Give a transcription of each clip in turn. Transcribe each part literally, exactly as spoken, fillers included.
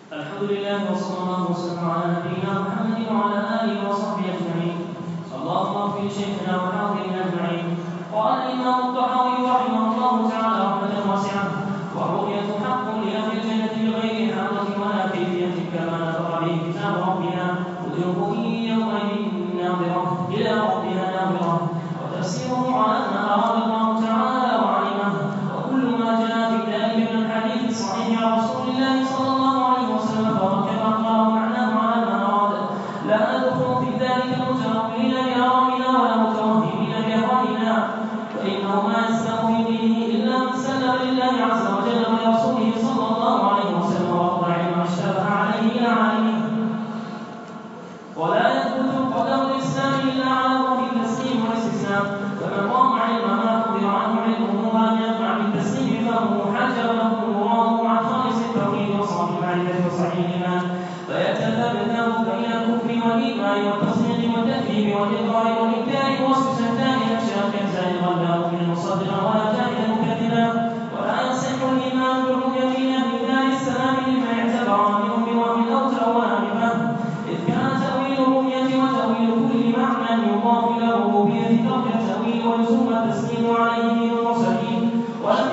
الحمد لله وصلى الله وسلم على نبينا محمد وعلى آله وصحبه أجمعين. اللهم اغفر لشيخنا وحاضرنا أجمعين. قال الإمام الطحاوي رحمه الله تعالى رحمة واسعة: والرؤية حق لأهل الجنة بغير حاضة ولا كيفية كما نطق به كتاب ربنا وجوه يومئذ ناظرة إلى ربها ناظرة. وتفسيره على ما أراد الله تعالى وعلمه، وكل ما جاء في ذلك من الحديث الصحيح عن رسول الله صلى الله عليه وسلم فهو كما قال معناه على ما أراد. لا ندخل في ذلك متأولين بآرائنا ولا متوهمين بأهوائنا، فإنه ما يسلم في دينه إلا من سلم لله عز وجل ولرسوله صلى الله عليه وسلم وأخضع علم ما اشتبه عليه إلى عالمه. ولا يثبت قدم الإسلام إلا على ظهر التسليم والاستسلام، فمن رام علم ما أخبر عنه علمه ولم يقع بالتسليم فهو حجب له مراده عن خالص التوحيد وصافي المعرفة وصحيح الإيمان، فيتذبذب بين الكفر والإيمان والتصديق والتكذيب والإقرار والإنكار ووصف ستان أشياء كالزائغ الباطل مصدقا ولا جاهلا مكذبا. ولا يصح الإيمان بالرؤية في أهل دار السلام لما اعتبر منهم بوهم أو تأول بفهم، إذ كان تأويل الرؤية وتأويل كل معنى يضاف إلى الربوبية ترك التأويل ولزوم التسليم عليه دين المرسلين. ولم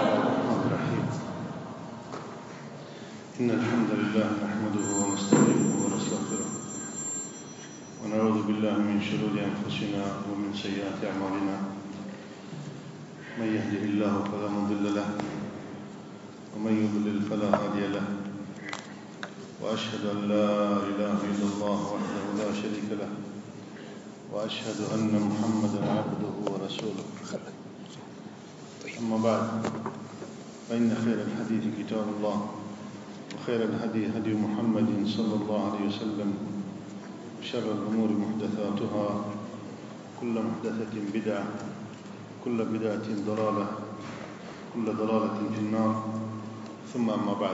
إن الحمد لله نحمده ونستعينه ونستغفره ونعوذ بالله من شرور أنفسنا ومن سيئات أعمالنا. من يهده الله فلا مضل له ومن يضلل فلا هادي له، وأشهد أن لا إله إلا الله وحده لا شريك له، وأشهد أن محمدا عبده ورسوله. أما بعد، فإن خير الحديث كتاب الله، وخير الهدي هدي محمد صلى الله عليه وسلم، وشر الأمور محدثاتها، كل محدثة بدعة، كل بدعة ضلالة، كل ضلالة في النار. ثم أما بعد،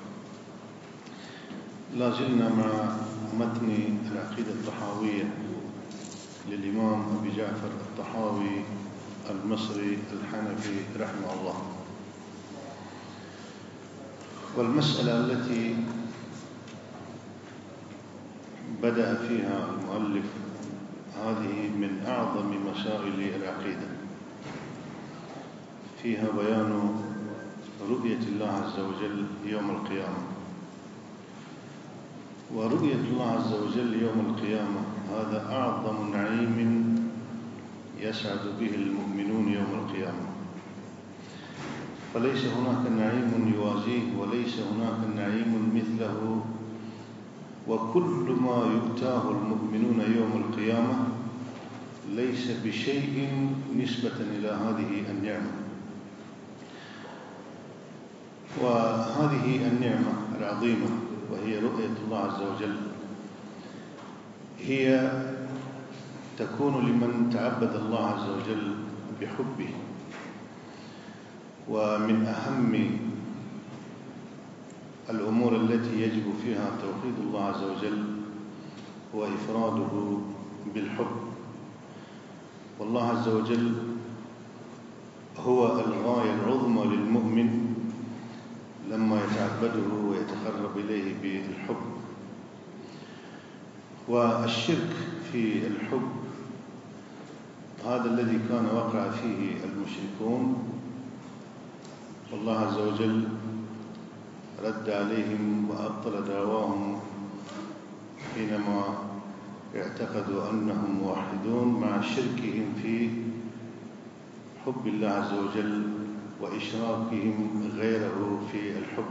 لا زلنا مع متن العقيدة الطحاوية للإمام أبي جعفر الطحاوي المصري الحنفي رحمه الله. والمسألة التي بدأ فيها المؤلف هذه من أعظم مسائل العقيدة، فيها بيان رؤية الله عز وجل يوم القيامة. ورؤية الله عز وجل يوم القيامة هذا أعظم نعيم يسعد به المؤمنون يوم القيامة، فليس هناك نعيم يوازيه وليس هناك نعيم مثله. وكل ما يؤتاه المؤمنون يوم القيامة ليس بشيء نسبة إلى هذه النعمة. وهذه النعمة العظيمة وهي رؤية الله عز وجل هي تكون لمن تعبد الله عز وجل بحبه. ومن أهم الأمور التي يجب فيها توحيد الله عز وجل هو إفراده بالحب. والله عز وجل هو الغاية العظمى للمؤمن لما يتعبده ويتقرب إليه بالحب. والشرك في الحب هذا الذي كان وقع فيه المشركون، والله عز وجل رد عليهم وأبطل دعواهم حينما اعتقدوا أنهم موحدون مع شركهم في حب الله عز وجل وإشراكهم غيره في الحب.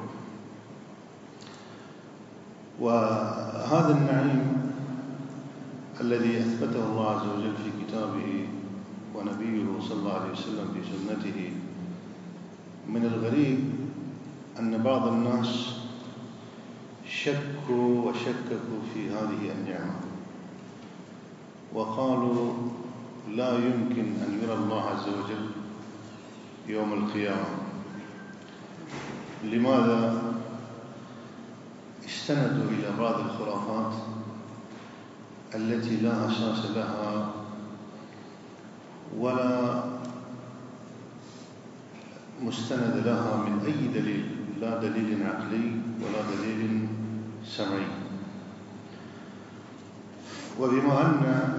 وهذا النعيم الذي أثبته الله عز وجل في كتابه ونبيه صلى الله عليه وسلم في سنته، من الغريب أن بعض الناس شكوا وشككوا في هذه النعمة وقالوا لا يمكن أن يرى الله عز وجل يوم القيامة. لماذا؟ استندوا إلى بعض الخرافات التي لا أساس لها ولا مستند لها من أي دليل، لا دليل عقلي ولا دليل سمعي. وبما أن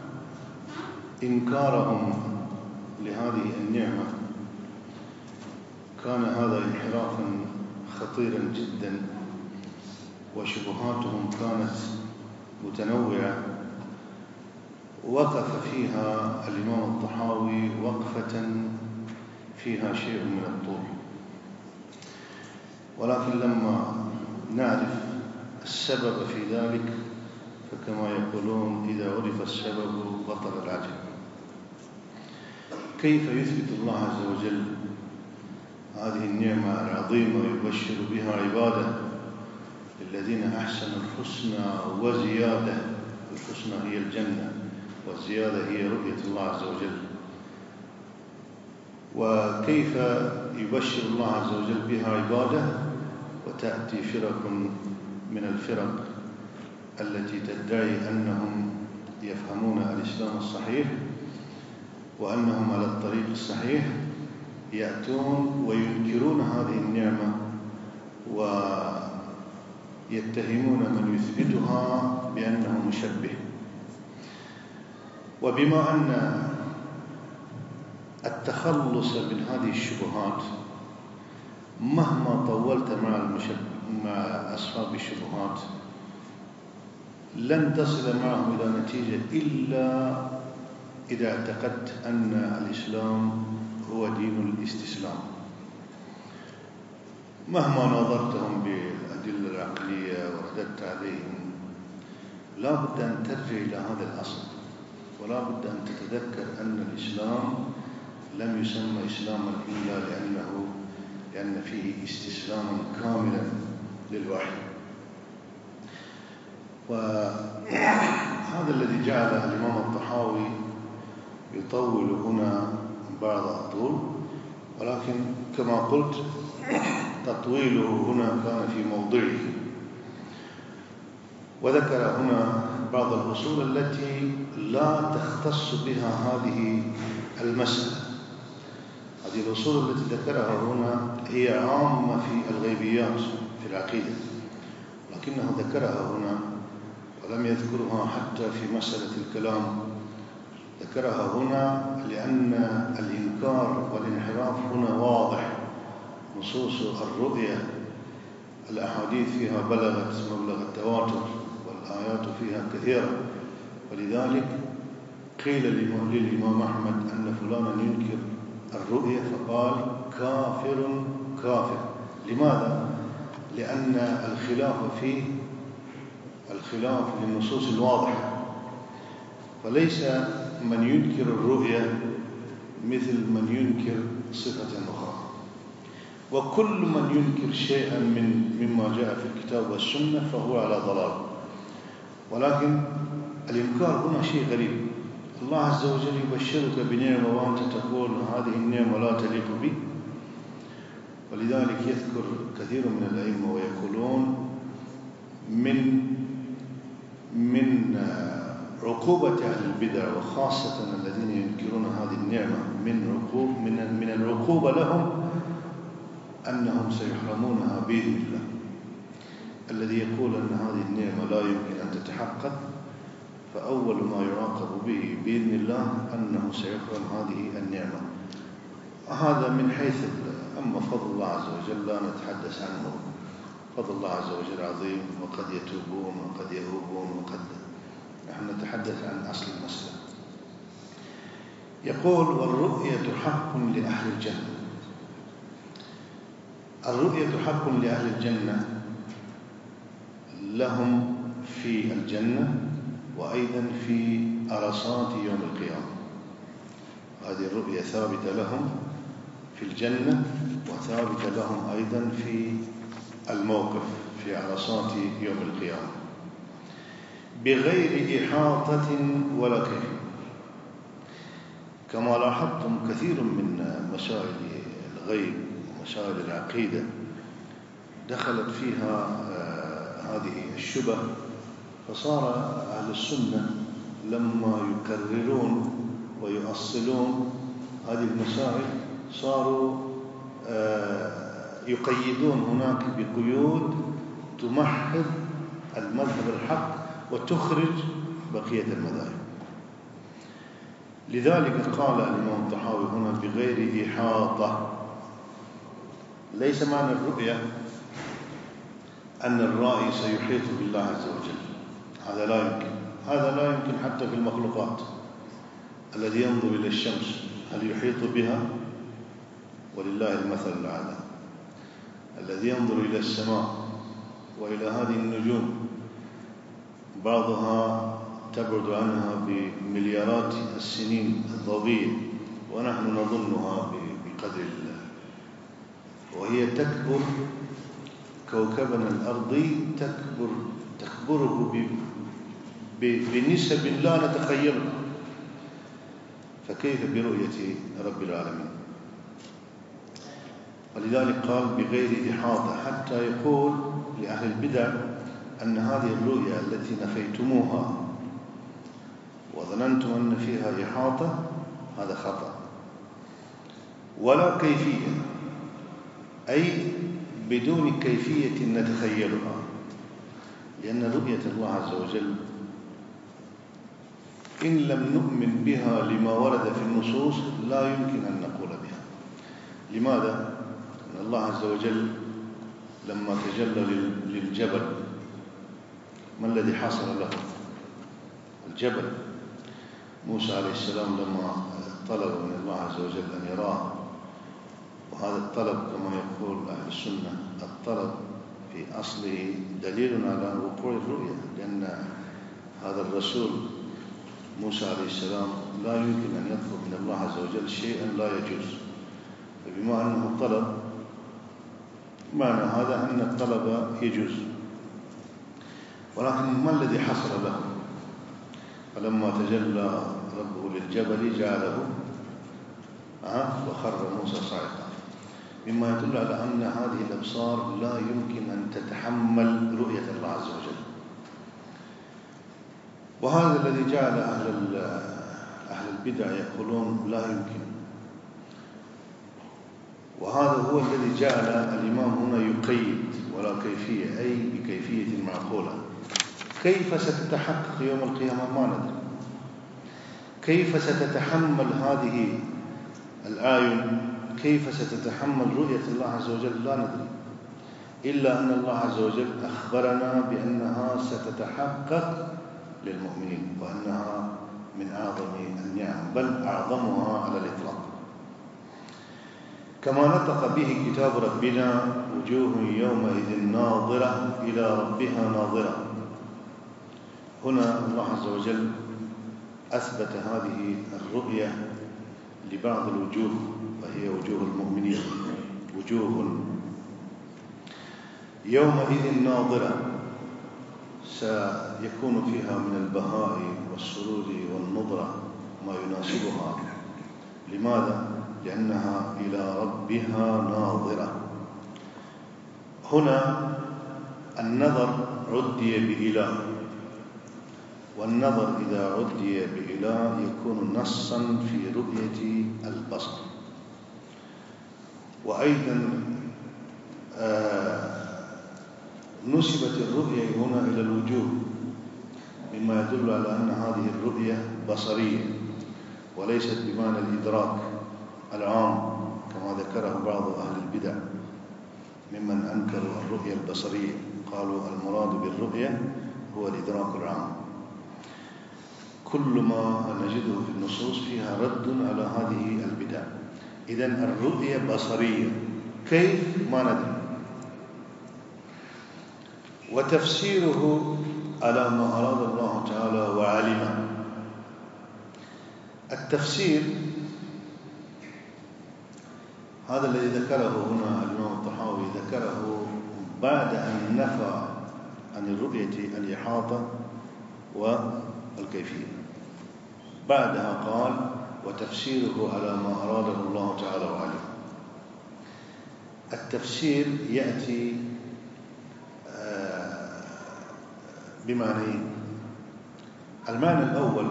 إنكارهم لهذه النعمة كان هذا انحرافا خطيرا جدا، وشبهاتهم كانت متنوعة، وقف فيها الإمام الطحاوي وقفة فيها شيء من الطول. ولكن لما نعرف السبب في ذلك، فكما يقولون إذا عرف السبب بطل العجب. كيف يثبت الله عز وجل هذه النعمة العظيمة ويبشر بها عباده للذين أحسنوا الحسنى وزيادة؟ الحسنى هي الجنة، والزيادة هي رؤية الله عز وجل. وكيف يبشر الله عز وجل بها عباده وتأتي فرق من الفرق التي تدعي أنهم يفهمون الإسلام الصحيح وأنهم على الطريق الصحيح، يأتون وينكرون هذه النعمة ويتهمون من يثبتها بأنه مشبه. وبما أن التخلص من هذه الشبهات مهما طولت مع مع أصحاب الشبهات لن تصل معهم إلى نتيجة إلا إذا اعتقدت أن الإسلام هو دين الاستسلام. مهما ناظرتهم بالأدلة العقلية ورددت عليهم، لا بد أن ترجع إلى هذا الأصل، ولا بد أن تتذكر أن الإسلام لم يسمى إسلاما إلا لأنه لأن فيه استسلاما كاملا للوحي. وهذا الذي جعل الإمام الطحاوي يطول هنا بعض الطول، ولكن كما قلت تطويله هنا كان في موضعه. وذكر هنا بعض الأصول التي لا تختص بها هذه المسألة. هذه الأصول التي ذكرها هنا هي عامة في الغيبيات في العقيدة، لكنه ذكرها هنا ولم يذكرها حتى في مسألة الكلام. ذكرها هنا لأن الإنكار والانحراف هنا واضح. نصوص الرؤية الأحاديث فيها بلغت مبلغ التواتر والآيات فيها كثيرة، ولذلك قيل للإمام أحمد أن فلانا ينكر الرؤية فقال كافر كافر. لماذا؟ لأن الخلاف فيه الخلاف للنصوص الواضحة، فليس من ينكر الرؤية مثل من ينكر صفة أخرى. وكل من ينكر شيئا من مما جاء في الكتاب والسنة فهو على ضلال. ولكن الإنكار هنا شيء غريب. الله عز وجل يبشرك بنعمة وأنت تقول هذه النعمة لا تليق بي. ولذلك يذكر كثير من الأئمة ويقولون من من عقوبة أهل البدع وخاصة الذين ينكرون هذه النعمة من عقوب من من العقوبة لهم أنهم سيحرمونها بإذن الله. الذي يقول أن هذه النعمة لا يمكن أن تتحقق، فأول ما يراقب به بإذن الله أنه سيحرم هذه النعمة. هذا من حيث أما فضل الله عز وجل لا نتحدث عنه. فضل الله عز وجل عظيم، وقد يتوبون وقد يهوبون وقد نحن نتحدث عن أصل المسألة. يقول والرؤية حق لأهل الجنة. الرؤية حق لأهل الجنة لهم في الجنة وأيضا في عرصات يوم القيامة. هذه الرؤية ثابتة لهم في الجنة وثابتة لهم أيضا في الموقف في عرصات يوم القيامة بغير إحاطة ولا كيف. كما لاحظتم كثير من مسائل الغيب ومسائل العقيدة دخلت فيها هذه الشبه، فصار أهل السنة لما يكررون ويؤصلون هذه المسائل صاروا يقيدون هناك بقيود تمحض المذهب الحق وتخرج بقية المذاهب. لذلك قال الإمام الطحاوي هنا بغير إحاطة. ليس معنى الرؤية أن الرائي سيحيط بالله عز وجل، هذا لا يمكن. هذا لا يمكن حتى في المخلوقات. الذي ينظر إلى الشمس هل يحيط بها؟ ولله المثل الأعلى. الذي ينظر إلى السماء وإلى هذه النجوم بعضها تبعد عنها بمليارات السنين الضوئية ونحن نظنها بقدر الله، وهي تكبر كوكبنا الأرضي تكبر تكبره بنسب لا نتخيلها، فكيف برؤية رب العالمين؟ ولذلك قال بغير إحاطة، حتى يقول لأهل البدع أن هذه الرؤية التي نفيتموها وظننتم أن فيها إحاطة هذا خطأ، ولا كيفية، أي بدون كيفية نتخيلها، لأن رؤية الله عز وجل إن لم نؤمن بها لما ورد في النصوص لا يمكن أن نقول بها. لماذا؟ أن الله عز وجل لما تجلى للجبل ما الذي حصل له؟ الجبل. موسى عليه السلام لما طلب من الله عز وجل أن يراه، وهذا الطلب كما يقول أهل السنة الطلب في أصله دليل على وقوع الرؤية، لأن هذا الرسول موسى عليه السلام لا يمكن أن يطلب من الله عز وجل شيئا لا يجوز، فبما أنه طلب معنى هذا أن الطلب يجوز. ولكن ما الذي حصل له؟ فلما تجلى ربه للجبل جعله وخر موسى صاعقا، مما يدل على أن هذه الأبصار لا يمكن أن تتحمل رؤية الله عز وجل. وهذا الذي جعل أهل أهل البدع يقولون لا يمكن، وهذا هو الذي جعل الإمام هنا يقيد ولا كيفية، أي بكيفية معقولة. كيف ستتحقق يوم القيامة ما ندري، كيف ستتحمل هذه الآية، كيف ستتحمل رؤية الله عز وجل لا ندري، إلا أن الله عز وجل أخبرنا بأنها ستتحقق للمؤمنين، وأنها من أعظم النعم، بل أعظمها على الإطلاق. كما نطق به كتاب ربنا وجوه يومئذ ناظرة إلى ربها ناظرة. هنا الله عز وجل أثبت هذه الرؤية لبعض الوجوه، وهي وجوه المؤمنين. وجوه يومئذ ناظرة سيكون فيها من البهاء والسرور والنضرة ما يناسبها. لماذا؟ لأنها إلى ربها ناظرة. هنا النظر عدي بإله، والنظر إذا عدي بإله يكون نصا في رؤية البصر. وأيضا آه نسبت الرؤية هنا إلى الوجوه، مما يدل على أن هذه الرؤية بصرية وليست بمعنى الإدراك العام كما ذكره بعض أهل البدع ممن أنكروا الرؤية البصرية، قالوا المراد بالرؤية هو الإدراك العام. كل ما نجده في النصوص فيها رد على هذه البدع. إذن الرؤية بصرية، كيف ما ندري. وتفسيره على ما أراد الله تعالى وعلمه. التفسير هذا الذي ذكره هنا الإمام الطحاوي ذكره بعد أن نفى عن الرؤية الإحاطة والكيفية. بعدها قال وتفسيره على ما أراده الله تعالى وعلمه. التفسير يأتي بمعنيين. المعنى الأول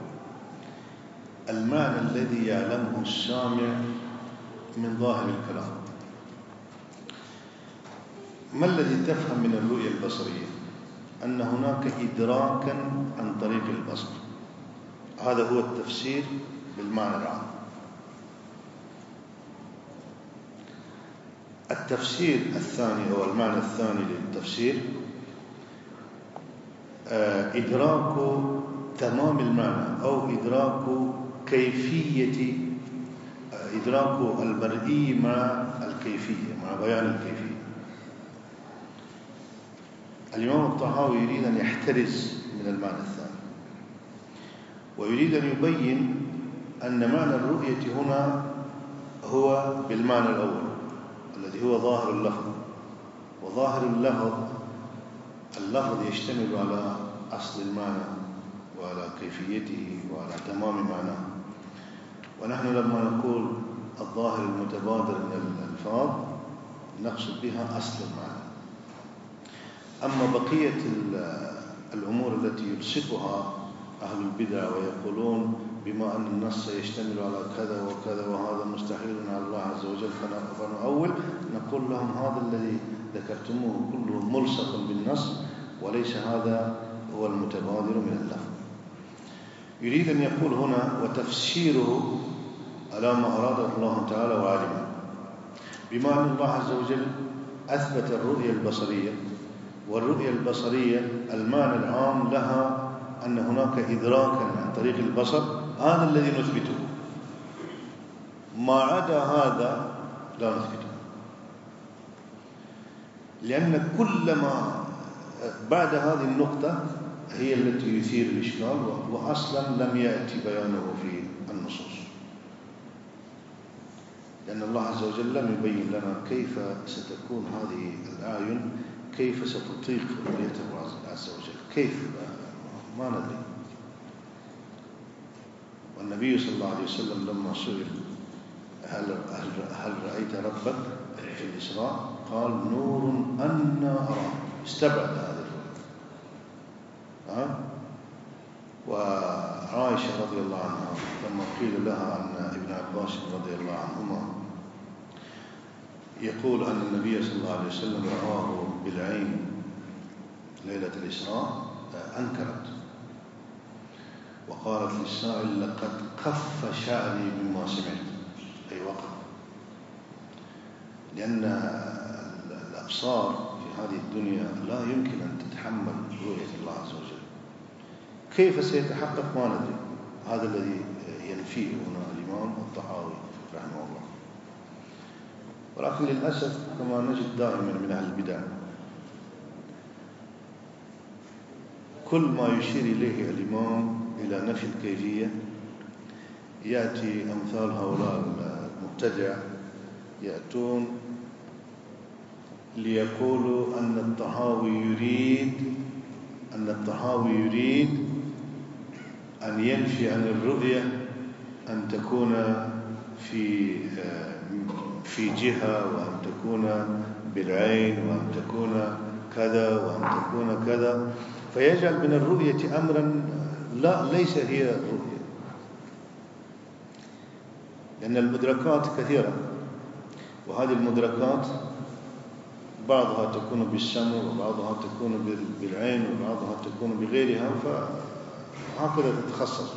المعنى الذي يعلمه السامع من ظاهر الكلام. ما الذي تفهم من الرؤية البصرية؟ أن هناك إدراكا عن طريق البصر. هذا هو التفسير بالمعنى العام. التفسير الثاني أو المعنى الثاني للتفسير إدراك تمام المعنى أو إدراك كيفية إدراك المرئي مع الكيفية، مع بيان الكيفية. الإمام الطحاوي يريد أن يحترز من المعنى الثاني، ويريد أن يبين أن معنى الرؤية هنا هو بالمعنى الأول الذي هو ظاهر اللفظ. وظاهر اللفظ اللفظ يشتمل على أصل المعنى وعلى كيفيته وعلى تمام معناه. ونحن لما نقول الظاهر المتبادر من الألفاظ نقصد بها أصل المعنى. أما بقية الأمور التي يلصقها أهل البدع ويقولون بما أن النص يشتمل على كذا وكذا وهذا مستحيل على الله عز وجل فنؤول، نقول لهم هذا الذي ذكرتموه كله ملصق بالنص وليس هذا هو المتبادر من اللفظ. يريد أن يقول هنا وتفسيره على ما أراده الله تعالى وعلمه، بما أن الله عز وجل أثبت الرؤية البصرية، والرؤية البصرية المعنى العام لها أن هناك إدراكا عن طريق البصر، هذا الذي نثبته. ما عدا هذا لا نثبته، لأن كل ما بعد هذه النقطة هي التي يثير الإشكال، وأصلا لم يأتي بيانه في النصوص، لأن الله عز وجل لم يبين لنا كيف ستكون هذه الأعين، كيف ستطيق رؤيته عز وجل، كيف ما ندري. والنبي صلى الله عليه وسلم لما سئل هل, هل رأيت ربك في الإسراء قال نور أنا أراه، استبعد هذا الرؤية. ها؟ وعائشة رضي الله عنها لما قيل لها أن ابن عباس رضي الله عنهما يقول أن النبي صلى الله عليه وسلم رآه بالعين ليلة الإسراء أنكرت، وقالت للسائل لقد قف شعري مما سمعت، أي وقف، لأن الأبصار في هذه الدنيا لا يمكن أن تتحمل رؤية الله عز وجل. كيف سيتحقق ما ندري. هذا الذي ينفيه هنا الإمام الطحاوي رحمه الله. ولكن للأسف كما نجد دائما من أهل البدع كل ما يشير إليه الإمام إلى نفي الكيفية يأتي أمثال هؤلاء المبتدع يأتون ليقولوا أن الطحاوي يريد أن الطحاوي يريد أن ينفي عن الرؤية أن تكون في في جهة، وأن تكون بالعين، وأن تكون كذا، وأن تكون كذا، فيجعل من الرؤية أمرا لا ليس هي الرؤية، لأن المدركات كثيرة، وهذه المدركات بعضها تكون بالسمع وبعضها تكون بالعين وبعضها تكون بغيرها، فهكذا تتخصص.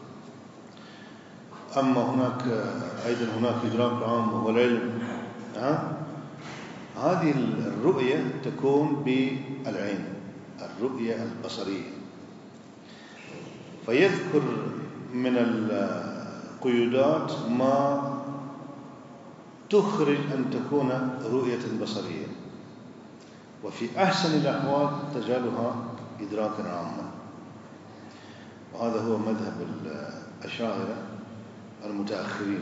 أما هناك أيضا هناك إدراك عام وهو العلم. ها؟ هذه الرؤية تكون بالعين، الرؤية البصرية. فيذكر من القيودات ما تخرج أن تكون رؤية بصرية، وفي أحسن الأحوال تجعلها إدراكا عاما. وهذا هو مذهب الأشاعرة المتأخرين.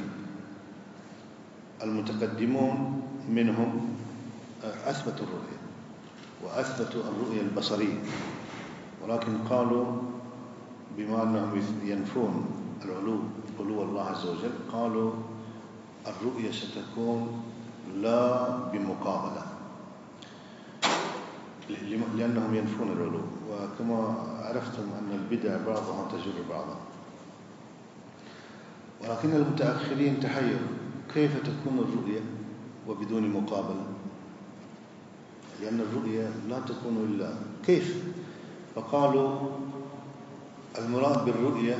المتقدمون منهم أثبتوا الرؤية وأثبتوا الرؤية البصرية، ولكن قالوا بما أنهم ينفون العلو علو الله عز وجل، قالوا الرؤية ستكون لا بمقابلة، لأنهم ينفون العلو. وكما عرفتم أن البدع بعضها تجر بعضها. ولكن المتأخرين تحيروا كيف تكون الرؤية وبدون مقابلة، لأن الرؤية لا تكون إلا كيف فقالوا المراد بالرؤية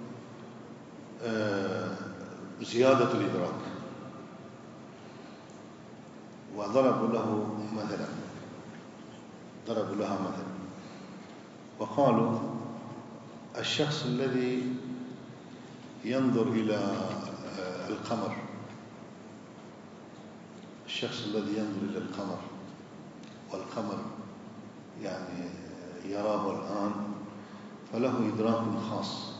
زيادة الإدراك، وضربوا له مثلا ضربوا لها مثلا وقالوا الشخص الذي ينظر إلى القمر الشخص الذي ينظر إلى القمر والقمر يعني يراه الآن فله إدراك خاص،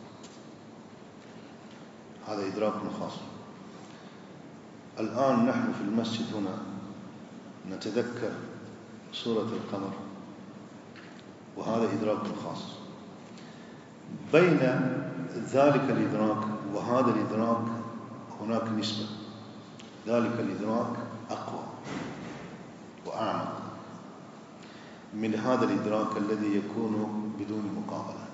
هذا إدراك خاص. الآن نحن في المسجد هنا نتذكر صورة القمر وهذا إدراك خاص. بين ذلك الإدراك وهذا الإدراك هناك نسبة، ذلك الإدراك أقوى وأعمق من هذا الإدراك الذي يكون بدون مقابلة.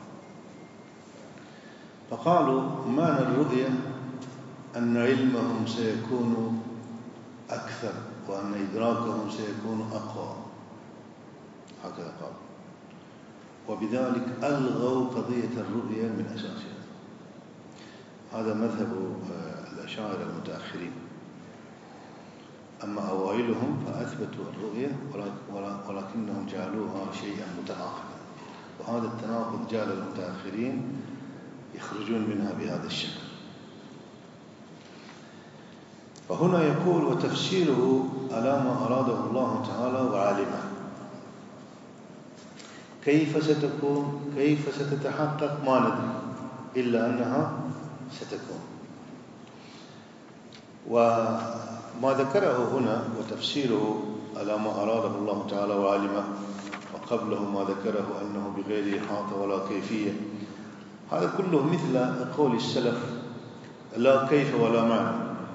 فقالوا معنى الرؤية أن علمهم سيكون أكثر وأن إدراكهم سيكون أقوى، هكذا قال. وبذلك ألغوا قضية الرؤية من أساسها. هذا مذهب الأشاعرة المتأخرين. أما أوائلهم فأثبتوا الرؤية ولكنهم جعلوها شيئا متناقضا، وهذا التناقض جعل المتأخرين يخرجون منها بهذا الشكل. فهنا يقول وتفسيره على ما أراده الله تعالى وعالمه. كيف ستكون، كيف ستتحقق ما ندري، إلا أنها ستكون. وما ذكره هنا وتفسيره على ما أراده الله تعالى وعالمه، وقبله ما ذكره أنه بغير إحاطة ولا كيفية، هذا كله مثل قول السلف لا كيف ولا معنى.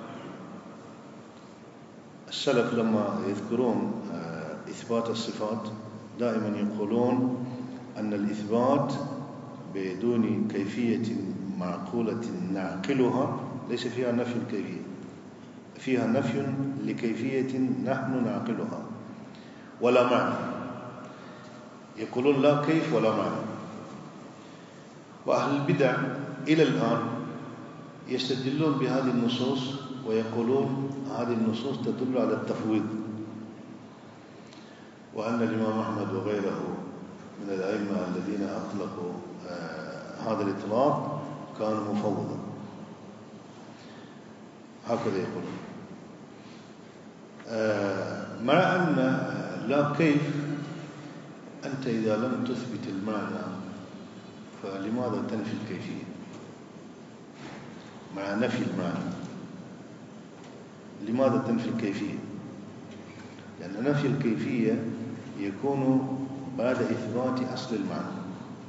السلف لما يذكرون إثبات الصفات دائما يقولون أن الإثبات بدون كيفية معقولة نعقلها ليس فيها نفي الكيفية، فيها نفي لكيفية نحن نعقلها، ولا معنى. يقولون لا كيف ولا معنى. وأهل البدع إلى الآن يستدلون بهذه النصوص ويقولون هذه النصوص تدل على التفويض، وأن الإمام أحمد وغيره من الأئمة الذين أطلقوا هذا الإطلاق كانوا مفوضا، هكذا يقولون. مع أن لا كيف، أنت إذا لم تثبت المعنى فلماذا تنفي الكيفية مع نفي المعنى؟ لماذا تنفي الكيفية؟ لأن نفي الكيفية يكون بعد إثبات أصل المعنى،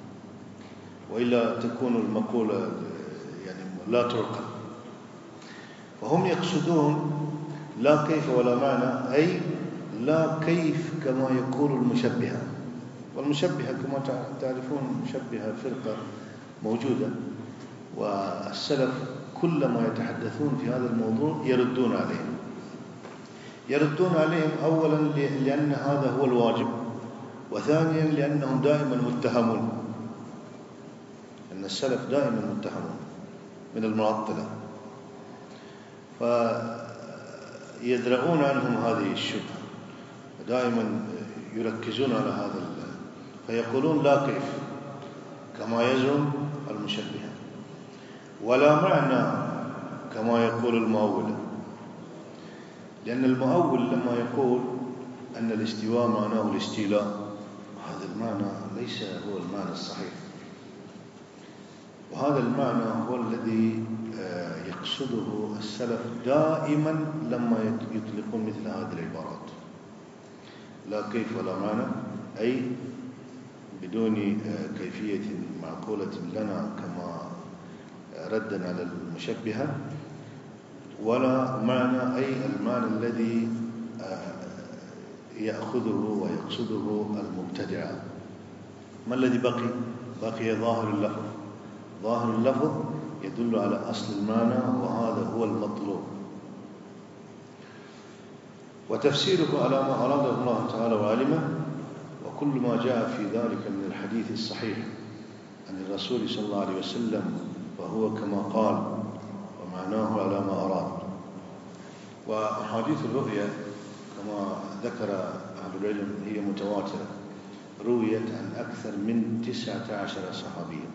وإلا تكون المقولة يعني لا تعقل. فهم يقصدون لا كيف ولا معنى، أي لا كيف كما يقول المشبهة. والمشبهة كما تعرفون مشبهة فرقة موجودة، والسلف كلما يتحدثون في هذا الموضوع يردون عليهم يردون عليهم أولا لأن هذا هو الواجب، وثانيا لأنهم دائما متهمون، أن السلف دائما متهمون من المعطلة، فيدرؤون عنهم هذه الشبهة، ودائما يركزون على هذا، فيقولون لا كيف كما يزعم المشبهة، ولا معنى كما يقول المؤول. لأن المؤول لما يقول أن الاستواء معناه الاستيلاء، هذا المعنى ليس هو المعنى الصحيح، وهذا المعنى هو الذي يقصده السلف دائما لما يطلقون مثل هذه العبارات، لا كيف ولا معنى، أي بدون كيفية معقولة لنا كما ردا على المشبهة، ولا معنى أي المعنى الذي يأخذه ويقصده المبتدعة. ما الذي بقي؟ بقي ظاهر اللفظ. ظاهر اللفظ يدل على أصل المعنى، وهذا هو المطلوب. وتفسيره على ما أراده الله تعالى وعلمه، وكل ما جاء في ذلك من الحديث الصحيح عن الرسول صلى الله عليه وسلم فهو كما قال ومعناه على ما أراد. وأحاديث الرؤيا كما ذكر أهل العلم هي متواترة، رويت عن أكثر من تسعة عشر صحابيا،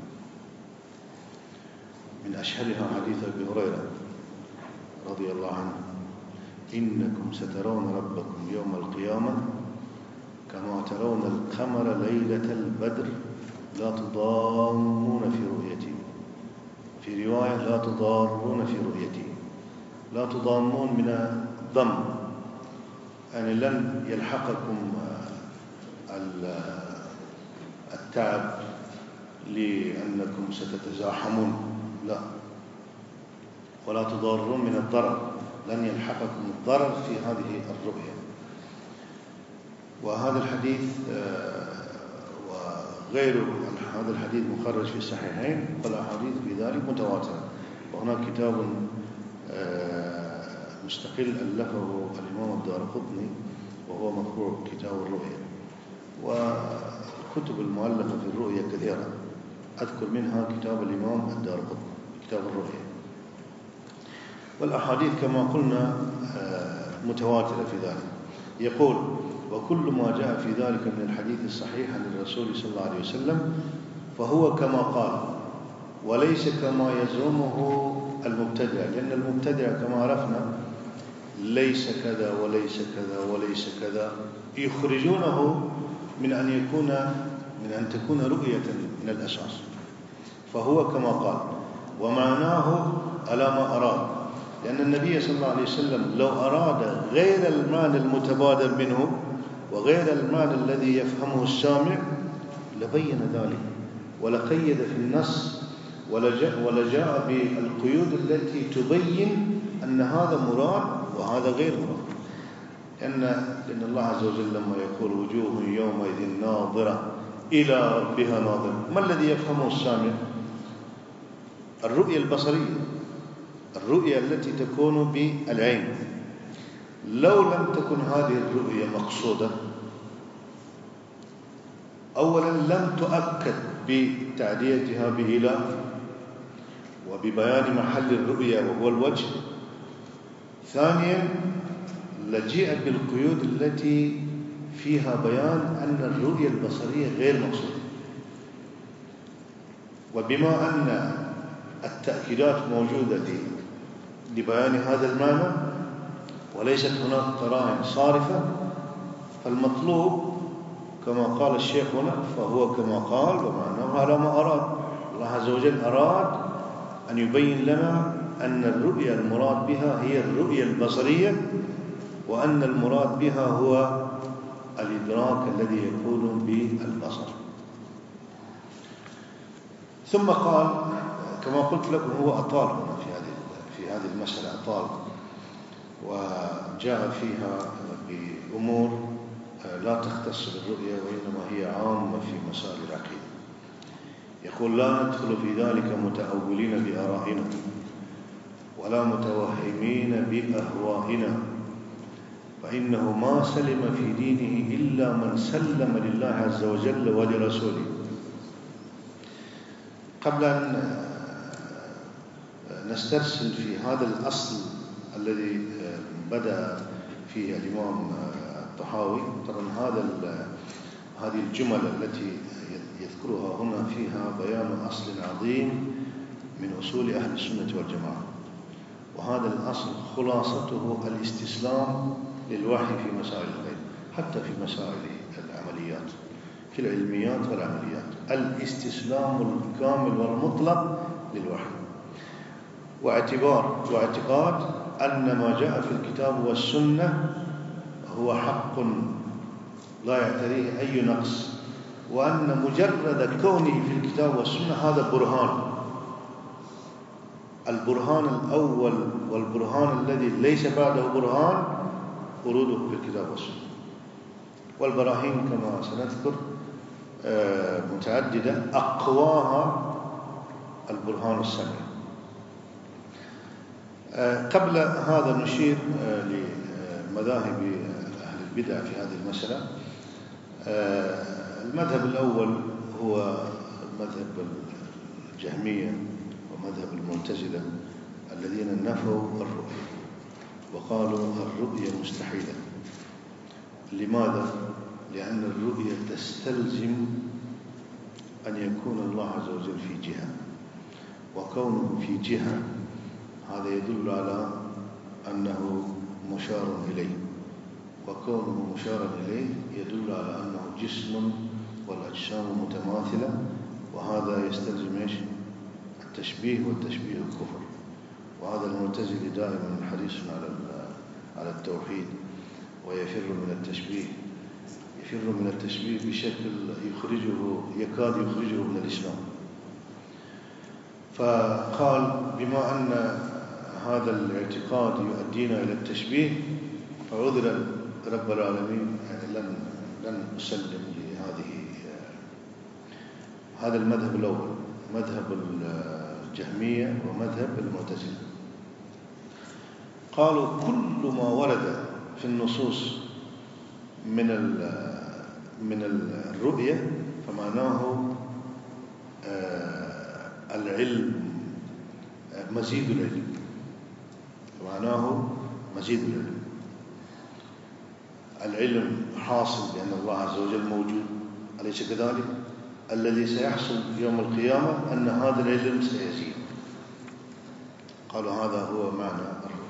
من أشهرها حديث أبي هريرة رضي الله عنه: إنكم سترون ربكم يوم القيامة كما ترون القمر ليلة البدر لا تضامون في رؤيتي. في رواية لا تضارون في رؤيتي. لا تضامون من الضم، يعني لن يلحقكم التعب لأنكم ستتزاحمون، لا، ولا تضارون من الضرر، لن يلحقكم الضرر في هذه الرؤية. وهذا الحديث وغيره، هذا الحديث مخرج في الصحيحين، والأحاديث في ذلك متواترة. وهناك كتاب مستقل ألفه الإمام الدارقطني وهو مطبوع كتاب الرؤيا. والكتب المؤلفة في الرؤيا كثيرة، أذكر منها كتاب الإمام الدارقطني كتاب الرؤيا. والأحاديث كما قلنا متواترة في ذلك. يقول: وكل ما جاء في ذلك من الحديث الصحيح عن الرسول صلى الله عليه وسلم فهو كما قال، وليس كما يزعمه المبتدع، لأن المبتدع كما عرفنا ليس كذا وليس كذا وليس كذا، يخرجونه من أن يكون من أن تكون رؤية من الأساس. فهو كما قال ومعناه على ما أراد، لأن النبي صلى الله عليه وسلم لو أراد غير المعنى المتبادر منه وغير المعنى الذي يفهمه السامع لبين ذلك ولقيد في النص ولجاء بالقيود التي تبين أن هذا مراد وهذا غير مراد. لأن لأن الله عز وجل لما يقول وجوه يومئذ ناظرة إلى ربها ناظرة، ما الذي يفهمه السامع؟ الرؤية البصرية، الرؤية التي تكون بالعين. لو لم تكن هذه الرؤية مقصودة، أولا لم تؤكد بتعديتها بإله وببيان محل الرؤية وهو الوجه. ثانيا لجيء بالقيود التي فيها بيان أن الرؤية البصرية غير مقصودة. وبما أن التأكيدات موجودة لبيان هذا المعنى وليست هناك قرائن صارفة، فالمطلوب كما قال الشيخ هنا فهو كما قال ومعناه على ما أراد. الله عز وجل أراد أن يبين لنا أن الرؤية المراد بها هي الرؤية البصرية، وأن المراد بها هو الإدراك الذي يكون بالبصر. ثم قال كما قلت لكم هو أطال هنا في هذه في هذه المسألة، أطال وجاء فيها بأمور لا تختص بالرؤية وإنما هي عامة في مسائل العقيدة. يقول: لا ندخل في ذلك متأولين بآرائنا ولا متوهمين بأهوائنا، فإنه ما سلم في دينه إلا من سلم لله عز وجل ولرسوله. قبل أن نسترسل في هذا الأصل الذي بدأ فيه الإمام الطحاوي، طبعا هذا هذه الجمل التي يذكرها هنا فيها بيان أصل عظيم من أصول أهل السنة والجماعة، وهذا الأصل خلاصته الاستسلام للوحي في مسائل الغيب، حتى في مسائل العمليات في العلميات والعمليات، الاستسلام الكامل والمطلق للوحي، واعتبار واعتقاد أن ما جاء في الكتاب والسنة هو حق لا يعتريه أي نقص، وأن مجرد كونه في الكتاب والسنة هذا برهان. البرهان الأول والبرهان الذي ليس بعده برهان وروده في الكتاب والسنة. والبراهين كما سنذكر متعددة، أقواها البرهان السمعي. قبل هذا نشير لمذاهب أهل البدع في هذه المسألة. المذهب الأول هو مذهب الجهمية ومذهب المعتزلة الذين نفوا الرؤية وقالوا الرؤية مستحيلة. لماذا؟ لأن الرؤية تستلزم أن يكون الله عز وجل في جهة، وكونه في جهة هذا يدل على أنه مشار إليه، وكونه مشارا إليه يدل على أنه جسم والأجسام متماثلة، وهذا يستلزم إيش؟ التشبيه، والتشبيه الكفر. وهذا المعتزلي دائما حريص على على التوحيد ويفر من التشبيه، يفر من التشبيه بشكل يخرجه يكاد يخرجه من الإسلام. فقال بما أن هذا الاعتقاد يؤدينا إلى التشبيه فعذر رب العالمين، يعني لن لن أسلم لهذه. هذا المذهب الأول، مذهب الجهمية ومذهب المعتزلة. قالوا كل ما ورد في النصوص من من الرؤية فمعناه العلم، مزيد العلم، فمعناه مزيد العلم. العلم حاصل لأن الله عز وجل موجود، أليس كذلك؟ الذي سيحصل يوم القيامة أن هذا العلم سيزيد. قالوا هذا هو معنى الرؤية.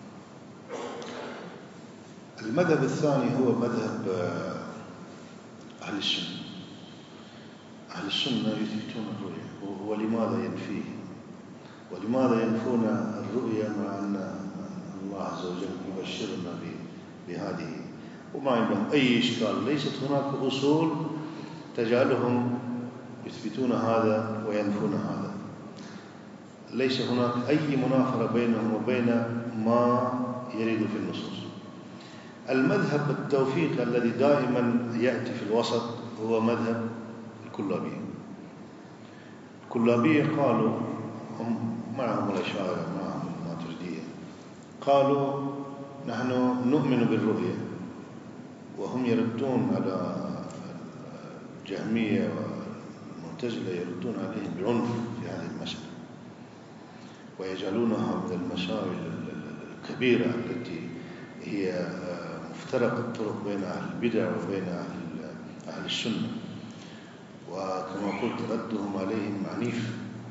المذهب الثاني هو مذهب أهل السنة. أهل السنة يثبتون الرؤية، ولماذا ينفيه؟ ولماذا ينفون الرؤية مع أن الله عز وجل يبشرنا بهذه وما عندهم أي إشكال؟ ليست هناك أصول تجعلهم يثبتون هذا وينفون هذا، ليس هناك أي منافرة بينهم وبين ما يريد في النصوص. المذهب التوفيق الذي دائما يأتي في الوسط هو مذهب الكلابية. الكلابية قالوا، هم معهم الأشاعرة معهم الماتريدية، قالوا نحن نؤمن بالرؤية، وهم يردون على الجهمية والمعتزلة، يردون عليهم بعنف في هذه المسألة، ويجعلونها من المسائل الكبيرة التي هي مفترق الطرق بين أهل البدع وبين أهل, أهل السنة. وكما قلت ردهم عليهم عنيف،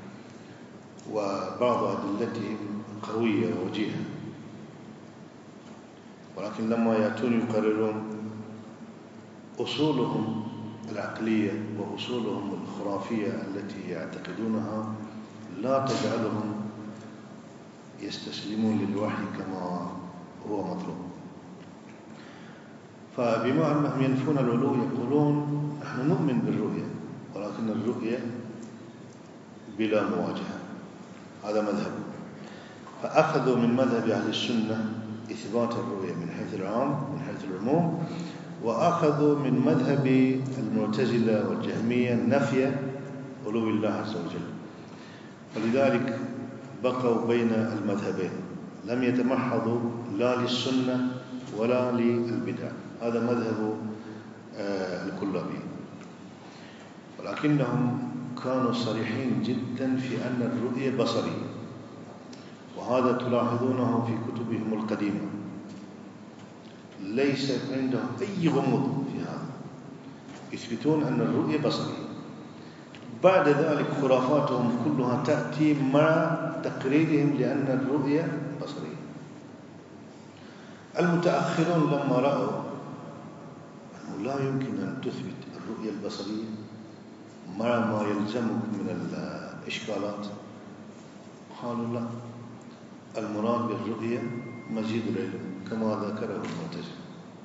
وبعض أدلتهم قوية ووجيهة، ولكن لما يأتون يقررون أصولهم العقلية وأصولهم الخرافية التي يعتقدونها لا تجعلهم يستسلمون للوحي كما هو مطلوب. فبما أنهم ينفون العلو يقولون نحن نؤمن بالرؤية، ولكن الرؤية بلا مواجهة. هذا مذهب. فأخذوا من مذهب أهل السنة إثبات الرؤية من حيث العام من حيث العموم، وأخذوا من مذهب المعتزلة والجهمية نفي علو الله عز وجل. فلذلك بقوا بين المذهبين، لم يتمحضوا لا للسنة ولا للبدع. هذا مذهب الكلابي. ولكنهم كانوا صريحين جدا في أن الرؤية بصرية، وهذا تلاحظونه في كتبهم القديمة، ليس عندهم أي غموض في هذا، يثبتون أن الرؤية بصرية. بعد ذلك خرافاتهم كلها تأتي مع تقريرهم لأن الرؤية بصرية. المتأخرون لما رأوا أنه لا يمكن أن تثبت الرؤية البصرية مع ما يلزمك من الإشكالات، قالوا لا، المراد بالرؤية مزيد العلم كما ذكره المعتزلة،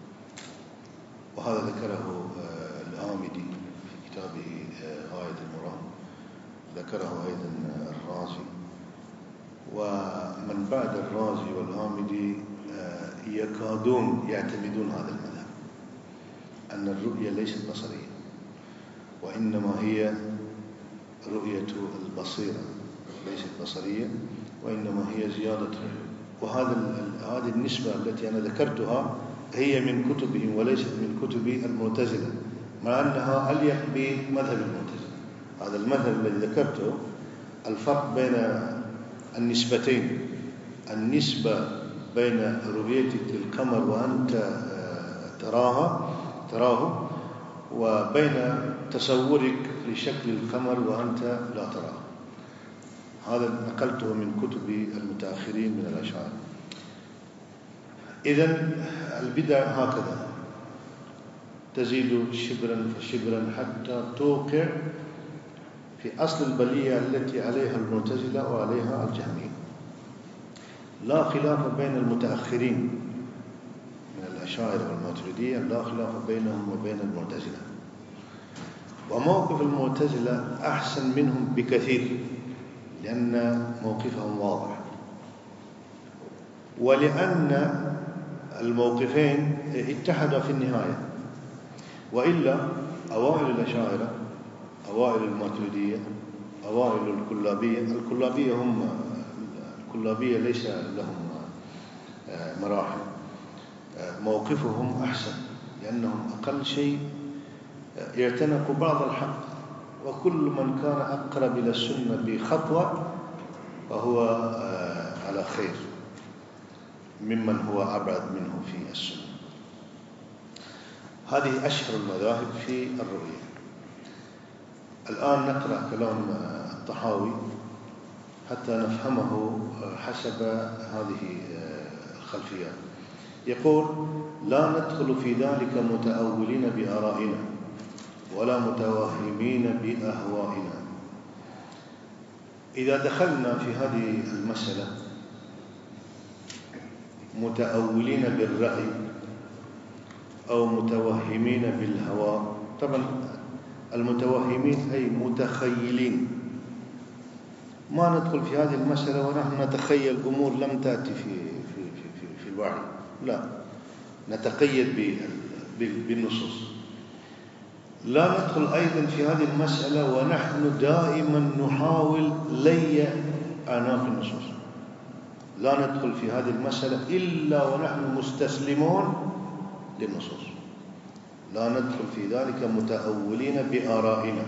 وهذا ذكره الآمدي في كتابه غاية المرام، ذكره أيضا الرازي. ومن بعد الرازي والآمدي يكادون يعتمدون هذا المذهب، أن الرؤية ليست بصرية، وإنما هي رؤية البصيرة، ليست بصرية، وإنما هي زيادة العلم. وهذا هذه النسبة التي أنا ذكرتها هي من كتبهم وليست من كتب المعتزلة مع أنها أليق بمذهب المعتزلة. هذا المذهب الذي ذكرته الفرق بين النسبتين، النسبة بين رؤيتك للقمر وأنت تراها تراه وبين تصورك لشكل القمر وأنت لا تراه. هذا نقلته من كتب المتأخرين من الأشاعرة. إذن البدع هكذا تزيد شبرا فشبرا حتى توقع في أصل البلية التي عليها المعتزلة وعليها الجهمية. لا خلاف بين المتأخرين من الأشاعرة والماتريدية، لا خلاف بينهم وبين المعتزلة، وموقف المعتزلة أحسن منهم بكثير لأن موقفهم واضح، ولأن الموقفين اتحدا في النهاية. وإلا أوائل الأشاعرة، أوائل الماتريدية، أوائل الكلابية، الكلابية هم الكلابية ليس لهم مراحل، موقفهم أحسن لأنهم أقل شيء يعتنقوا بعض الحق، وكل من كان أقرب إلى السنة بخطوة فهو على خير ممن هو أبعد منه في السنة. هذه أشهر المذاهب في الرؤية. الآن نقرأ كلام الطحاوي حتى نفهمه حسب هذه الخلفيات. يقول: لا ندخل في ذلك متأولين بآرائنا ولا متوهمين بأهوائنا. إذا دخلنا في هذه المسألة متأولين بالرأي أو متوهمين بالهوى، طبعا المتوهمين أي متخيلين، ما ندخل في هذه المسألة ونحن نتخيل أمور لم تأتي في في في في الوحي، لا، نتقيد بالنصوص. لا ندخل أيضا في هذه المسألة ونحن دائما نحاول لي أعناق النصوص. لا ندخل في هذه المسألة إلا ونحن مستسلمون للنصوص. لا ندخل في ذلك متأولين بآرائنا،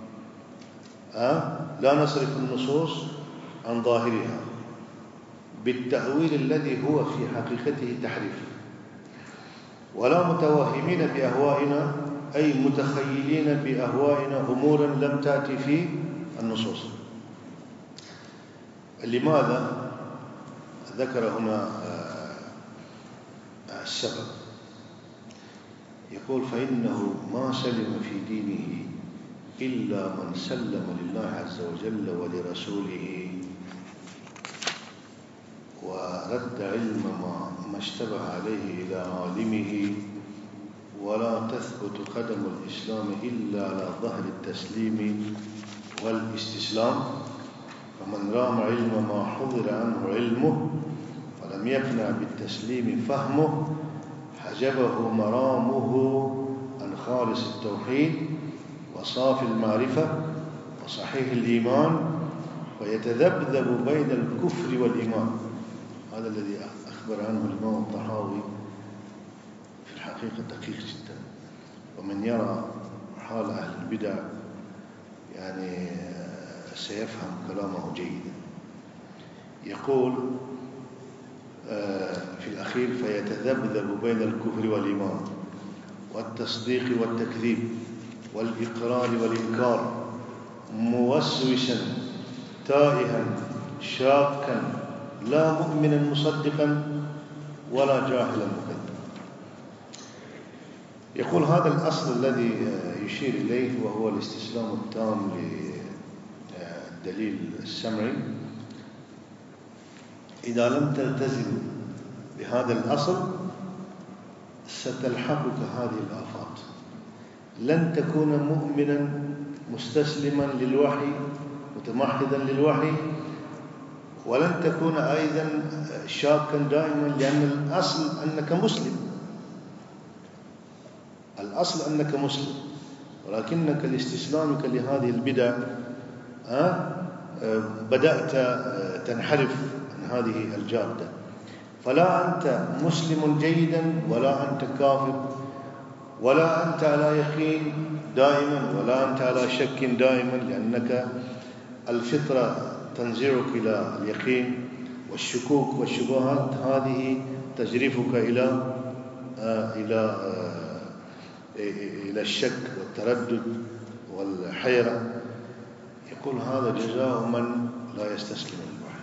أه؟ لا نصرف النصوص عن ظاهرها بالتأويل الذي هو في حقيقته تحريف. ولا متوهمين بأهوائنا أي متخيلين بأهوائنا أمورا لم تأتي في النصوص. لماذا ذكر هنا السبب؟ يقول: فإنه ما سلم في دينه إلا من سلم لله عز وجل ولرسوله ورد علم ما اشتبه عليه إلى عالمه، ولا تثبت قدم الإسلام إلا على ظهر التسليم والاستسلام. فمن رام علم ما حضر عنه علمه ولم يقنع بالتسليم فهمه حجبه مرامه عن خالص التوحيد وصافي المعرفة وصحيح الإيمان، ويتذبذب بين الكفر والإيمان. هذا الذي أخبر عنه الإمام الطحاوي في الحقيقة دقيق جدا، ومن يرى حال أهل البدع يعني سيفهم كلامه جيدا. يقول في الأخير: فيتذبذب بين الكفر والإيمان والتصديق والتكذيب والإقرار والإنكار، موسوسا تائها شاكا، لا مؤمنا مصدقا ولا جاهلا مكذبا. يقول: هذا الأصل الذي يشير إليه وهو الاستسلام التام للدليل السمعي، إذا لم تلتزم بهذا الأصل ستلحقك هذه الآفات. لن تكون مؤمنا مستسلما للوحي متمحضا للوحي، ولن تكون أيضا شاكا دائما، لأن الأصل أنك مسلم، الأصل أنك مسلم، ولكنك لاستسلامك لهذه البدع بدأت تنحرف عن هذه الجادة. فلا أنت مسلم جيدا ولا أنت كافر ولا أنت على يقين دائما ولا أنت على شك دائما، لأنك الفطرة تنزعك إلى اليقين، والشكوك والشبهات هذه تجرفك إلى آه إلى آه إلى الشك والتردد والحيرة. يقول هذا جزاء من لا يستسلم للوحي.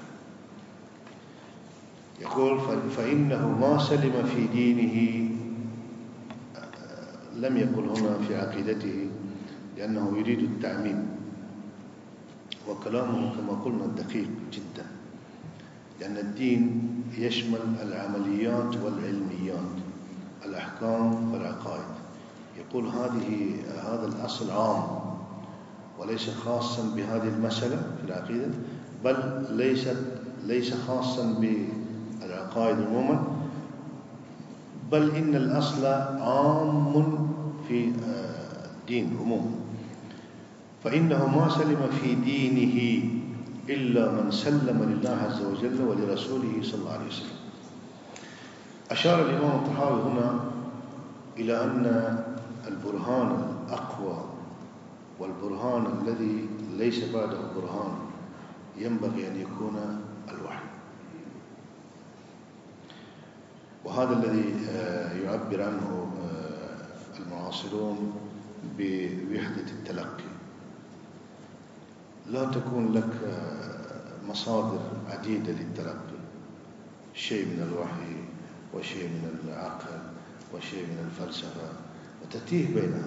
يقول فإنه ما سلم في دينه، لم يقل هنا في عقيدته لأنه يريد التعميم، وكلامه كما قلنا دقيق جدا، لأن الدين يشمل العمليات والعلميات، الأحكام والعقائد. يقول هذه هذا الأصل عام وليس خاصا بهذه المسألة في العقيدة، بل ليست ليس خاصا بالعقائد عموما، بل إن الأصل عام في الدين عموما. فإنه ما سلم في دينه إلا من سلم لله عز وجل ولرسوله صلى الله عليه وسلم. أشار الإمام الطحاوي هنا إلى أن البرهان الأقوى والبرهان الذي ليس بعده برهان ينبغي أن يكون الوحي، وهذا الذي يعبر عنه المعاصرون بوحدة التلقي. لا تكون لك مصادر عديدة للتلقي، شيء من الوحي وشيء من العقل وشيء من الفلسفة، وتتيه بينها.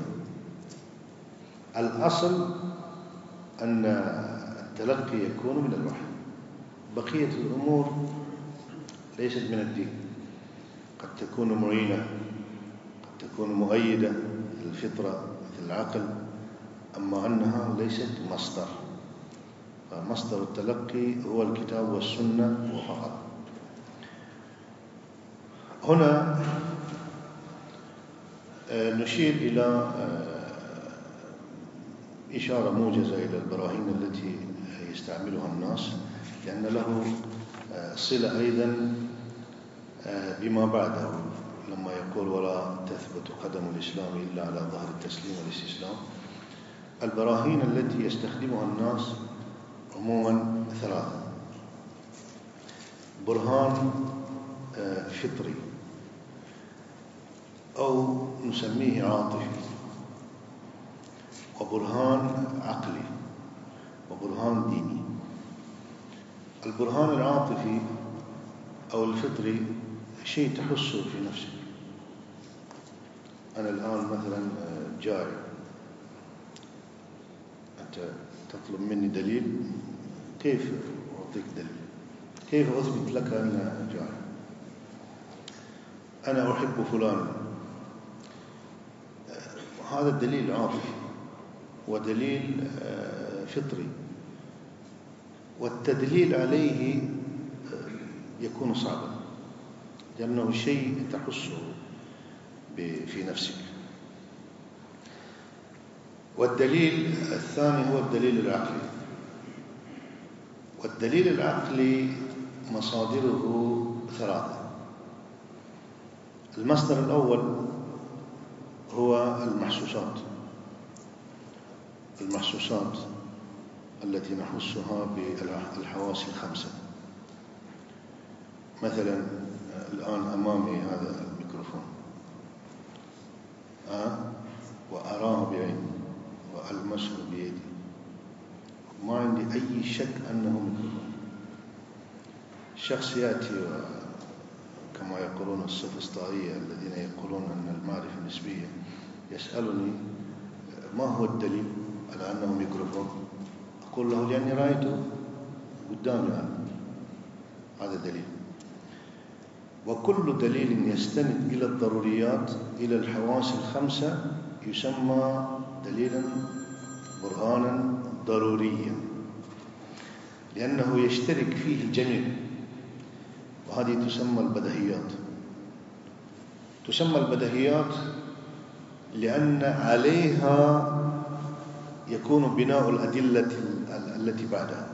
الأصل أن التلقي يكون من الوحي، بقية الأمور ليست من الدين. قد تكون معينة، قد تكون مؤيدة للفطرة مثل العقل، أما أنها ليست مصدر. فمصدر التلقي هو الكتاب والسنة وفقط. هنا نشير إلى إشارة موجزة إلى البراهين التي يستعملها الناس، لأن له صلة أيضا بما بعده لما يقول ولا تثبت قدم الإسلام إلا على ظهر التسليم والاستسلام. البراهين التي يستخدمها الناس عموما ثلاثة: برهان فطري أو نسميه عاطفي، وبرهان عقلي، وبرهان ديني. البرهان العاطفي أو الفطري شيء تحسه في نفسك. أنا الآن مثلا جائع، أنت تطلب مني دليل، كيف أعطيك دليل؟ كيف أثبت لك أن جائع؟ أنا أحب فلانا، هذا الدليل عاطفي ودليل فطري، والتدليل عليه يكون صعبا لأنه شيء تحسه في نفسك. والدليل الثاني هو الدليل العقلي. والدليل العقلي مصادره ثلاثة. المصدر الأول هو المحسوسات المحسوسات التي نحسها بالحواس الخمسة. مثلا الآن أمامي هذا الميكروفون، أه؟ وأراه بعيني وألمسه بيدي، ما عندي أي شك أنه ميكروفون. الشخص يأتي كما يقولون السوفسطائية الذين يقولون أن المعرفة نسبية، يسألني ما هو الدليل على أنه ميكروفون؟ أقول له لأني رأيته قدامي، هذا دليل. وكل دليل يستند إلى الضروريات، إلى الحواس الخمسة، يسمى دليلا برهانا ضروريا، لأنه يشترك فيه الجميع. وهذه تسمى البديهيات. تسمى البديهيات لأن عليها يكون بناء الأدلة التي بعدها.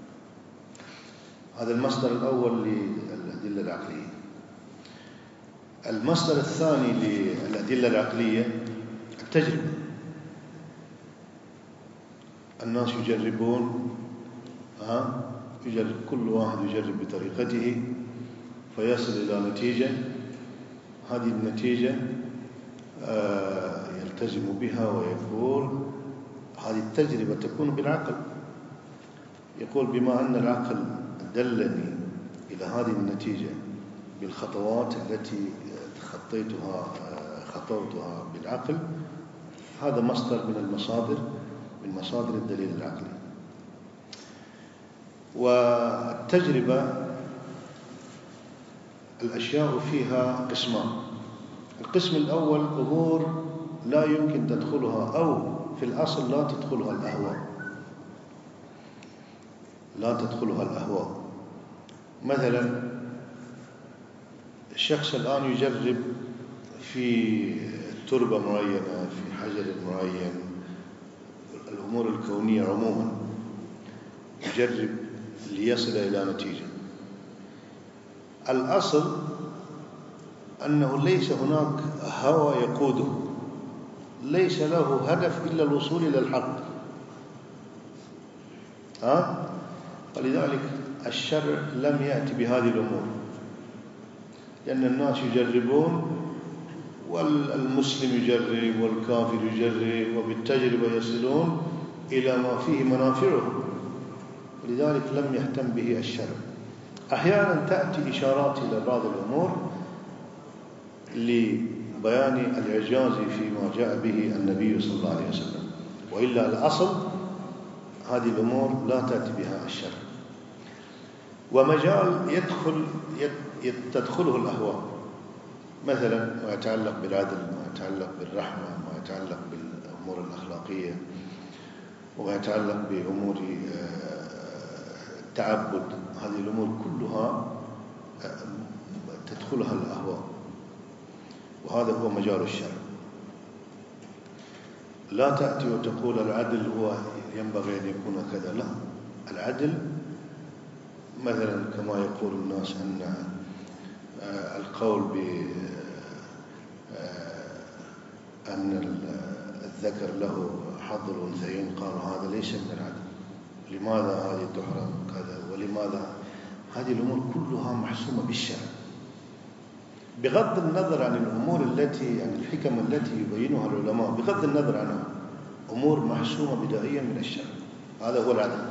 هذا المصدر الأول للأدلة العقلية. المصدر الثاني للأدلة العقلية التجربة. الناس يجربون، ها يجرب كل واحد يجرب بطريقته فيصل إلى نتيجة، هذه النتيجة يلتزم بها ويقول هذه التجربة تكون بالعقل. يقول بما أن العقل دلني إلى هذه النتيجة بالخطوات التي خطيتها خطوتها بالعقل، هذا مصدر من المصادر من مصادر الدليل العقلي. والتجربة الأشياء فيها قسمان. القسم الأول أمور لا يمكن تدخلها، أو في الأصل لا تدخلها الأهواء لا تدخلها الأهواء مثلا الشخص الآن يجرب في تربة معينة، في حجر معين، الأمور الكونية عموما، يجرب ليصل إلى نتيجة. الأصل أنه ليس هناك هوى يقوده، ليس له هدف إلا الوصول إلى الحق. ها؟ ولذلك الشرع لم يأتي بهذه الأمور، لأن الناس يجربون، والمسلم يجرب والكافر يجرب، وبالتجربة يصلون إلى ما فيه منافعه، ولذلك لم يهتم به الشرع. أحيانا تأتي إشارات إلى بعض الأمور لبيان الإعجاز فيما جاء به النبي صلى الله عليه وسلم، وإلا الأصل هذه الأمور لا تأتي بها الشرع. ومجال يدخل تدخله الأهواء، مثلا ما يتعلق بالعدل، ما يتعلق بالرحمة، ما يتعلق بالأمور الأخلاقية، وما يتعلق بأمور التعبد، هذه الأمور كلها تدخلها الأهواء، وهذا هو مجال الشرع. لا تأتي وتقول العدل هو ينبغي أن يكون كذا، لا. العدل مثلا كما يقول الناس أن القول بأن الذكر له حظ الأنثيين، قالوا هذا ليس من العدل. لماذا هذه تحرم كذا، ولماذا؟ هذه الأمور كلها محسومة بالشرع، بغض النظر عن الأمور التي عن الحكم التي يبينها العلماء، بغض النظر عنها، أمور محسومة بدائيا من الشرع. هذا هو العدل.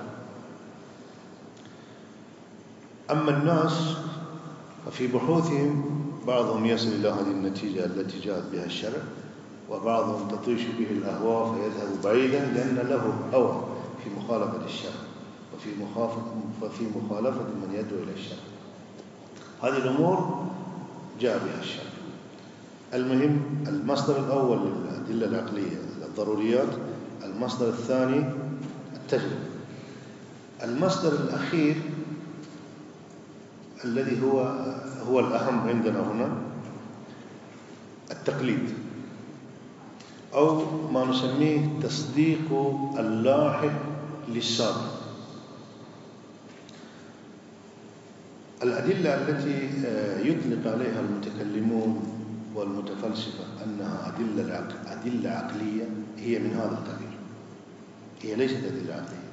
أما الناس ففي بحوثهم بعضهم يصل إلى هذه النتيجة التي جاءت بها الشرع، وبعضهم تطيش به الأهواء فيذهب بعيدا لأن له هوى في مخالفة الشرع، وفي وفي مخالفة من يدعو إلى الشرع. هذه الأمور جاء بها الشرع. المهم المصدر الأول للأدلة العقلية الضروريات، المصدر الثاني التجربة. المصدر الأخير الذي هو هو الأهم عندنا هنا التقليد، أو ما نسميه تصديق اللاحق للسابق. الأدلة التي يطلق عليها المتكلمون والمتفلسفة أنها أدلة أدلة عقلية هي من هذا القبيل، هي ليست أدلة عقلية،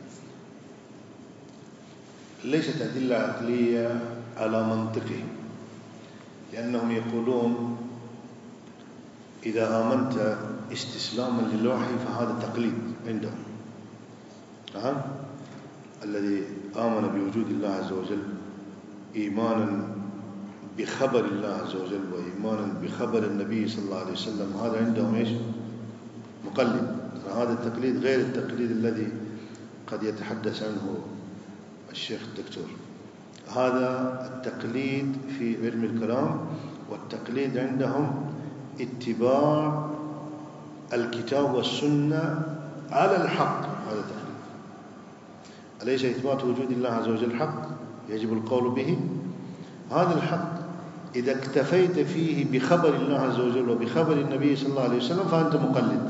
ليست أدلة عقلية على منطقهم، لأنهم يقولون إذا آمنت استسلاما للوحي فهذا تقليد عندهم. أه؟ الذي آمن بوجود الله عز وجل إيمانا بخبر الله عز وجل وإيمانا بخبر النبي صلى الله عليه وسلم، هذا عندهم إيش؟ مقلد. هذا التقليد غير التقليد الذي قد يتحدث عنه الشيخ الدكتور. هذا التقليد في علم الكلام، والتقليد عندهم اتباع الكتاب والسنة على الحق، هذا تقليد. أليس إثبات وجود الله عز وجل حق يجب القول به؟ هذا الحق إذا اكتفيت فيه بخبر الله عز وجل وبخبر النبي صلى الله عليه وسلم فأنت مقلد.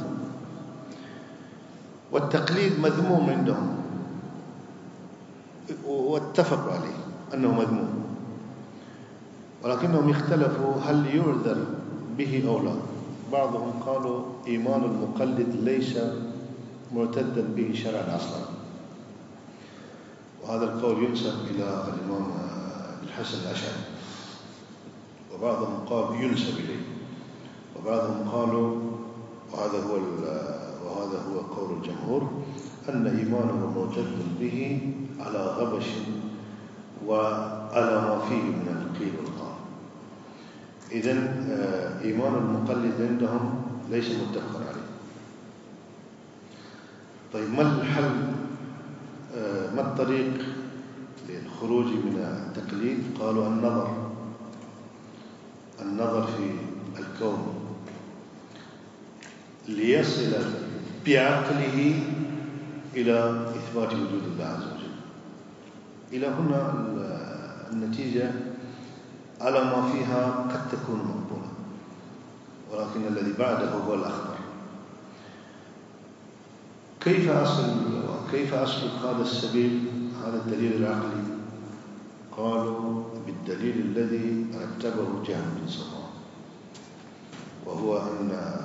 والتقليد مذموم عندهم، واتفقوا عليه أنه مذموم. ولكنهم اختلفوا هل يعذر به أو لا. بعضهم قالوا إيمان المقلد ليس مرتدا به شرعا أصلا، وهذا القول ينسب إلى الإمام الحسن الأشعري، وبعضهم قال ينسب إليه، وبعضهم قالوا وهذا هو وهذا هو قول الجمهور أن إيمانه مرتد به على غبش وعلى ما فيه من القيل والقال. إذن إيمان المقلد عندهم ليس متفقا عليه. طيب ما الحل؟ ما الطريق للخروج من التقليد؟ قالوا النظر النظر في الكون ليصل بعقله إلى إثبات وجود الله عز وجل. إلى هنا النتيجة على ما فيها قد تكون مقبولة، ولكن الذي بعده هو الأخطر. كيف أصل كيف أسلك هذا السبيل، هذا الدليل العقلي؟ قالوا بالدليل الذي رتبه جهم بن صفوان، وهو أن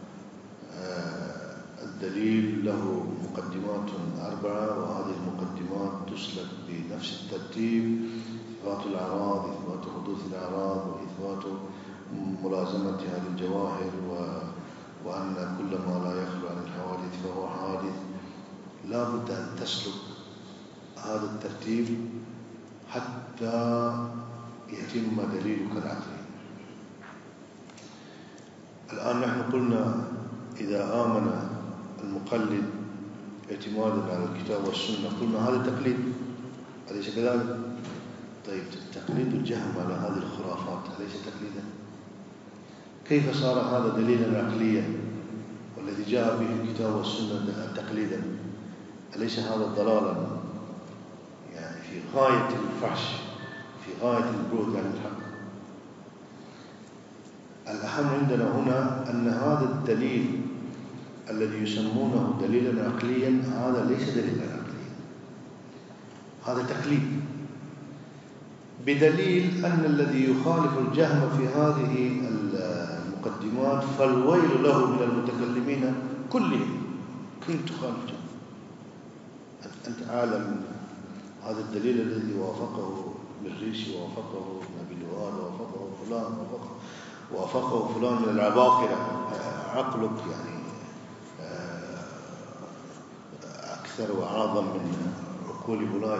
الدليل له مقدمات أربعة، وهذه المقدمات تسلك بنفس الترتيب: إثبات الأعراض، إثبات حدوث الأعراض، وإثبات ملازمة هذه الجواهر، وأن كل ما لا يخلو عن الحوادث فهو حادث. لا بد أن تسلك هذا الترتيب حتى يتم دليلك العقلي. الآن نحن قلنا إذا آمن المقلد اعتمادا على الكتاب والسنة قلنا هذا تقليد، أليس كذلك؟ طيب تقليد الجهم على هذه الخرافات أليس تقليدا؟ كيف صار هذا دليلا عقليا والذي جاء به الكتاب والسنة تقليدا؟ أليس هذا ضلالا يعني في غاية الفحش، في غاية البعد عن الحق؟ الأهم عندنا هنا أن هذا الدليل الذي يسمونه دليلا عقليا هذا ليس دليلا عقليا، هذا تقليد، بدليل أن الذي يخالف الجهم في هذه المقدمات فالويل له من المتكلمين كلهم. كيف تخالف جهم؟ أنت أعلم هذا الدليل الذي وافقه بالريشي، وافقه نبي لواد، وافقه فلان، وافقه وافقه فلان من العباقرة، عقلك يعني أكثر وأعظم من عقول أولئك.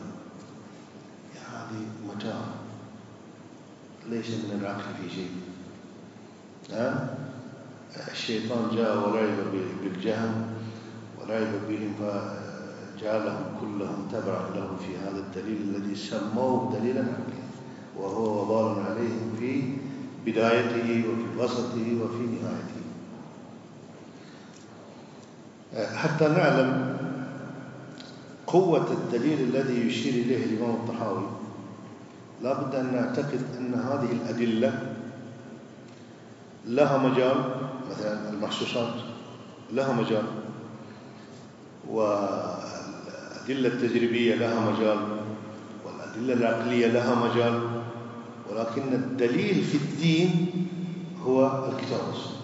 هذه متاع ليس من العقل في شيء. ها؟ الشيطان جاء ولعب بالجهم ولعب بهم فجعلهم كلهم تبعا له في هذا الدليل الذي سموه دليلا عقليا، وهو وبال عليهم في بدايته وفي وسطه وفي نهايته. حتى نعلم قوة الدليل الذي يشير إليه الإمام الطحاوي لا بد أن نعتقد أن هذه الأدلة لها مجال، مثلا المحسوسات لها مجال، والأدلة التجريبية لها مجال، والأدلة العقلية لها مجال، ولكن الدليل في الدين هو الكتاب والسنة.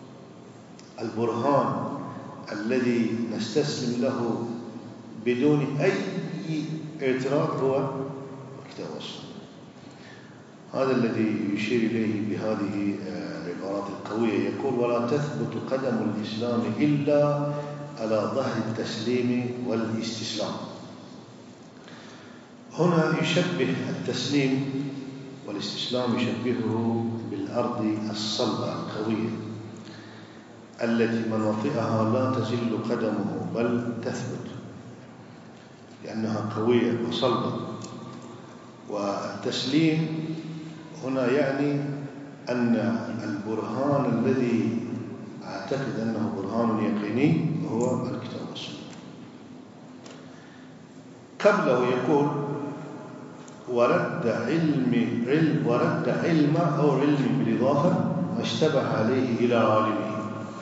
البرهان الذي نستسلم له بدون أي اعتراض هو الكتاب والسنة. هذا الذي يشير إليه بهذه العبارات القوية، يقول: ولا تثبت قدم الإسلام إلا على ظهر التسليم والاستسلام. هنا يشبه التسليم والاستسلام يشبهه بالأرض الصلبة القوية التي من وطئها لا تزل قدمه بل تثبت لأنها قوية وصلبة. والتسليم هنا يعني أن البرهان الذي أعتقد أنه برهان يقيني هو الكتاب والسنة. قبله يقول: ورد علم علم ورد علم أو علم بالإضافة ما اشتبه عليه إلى عالمه.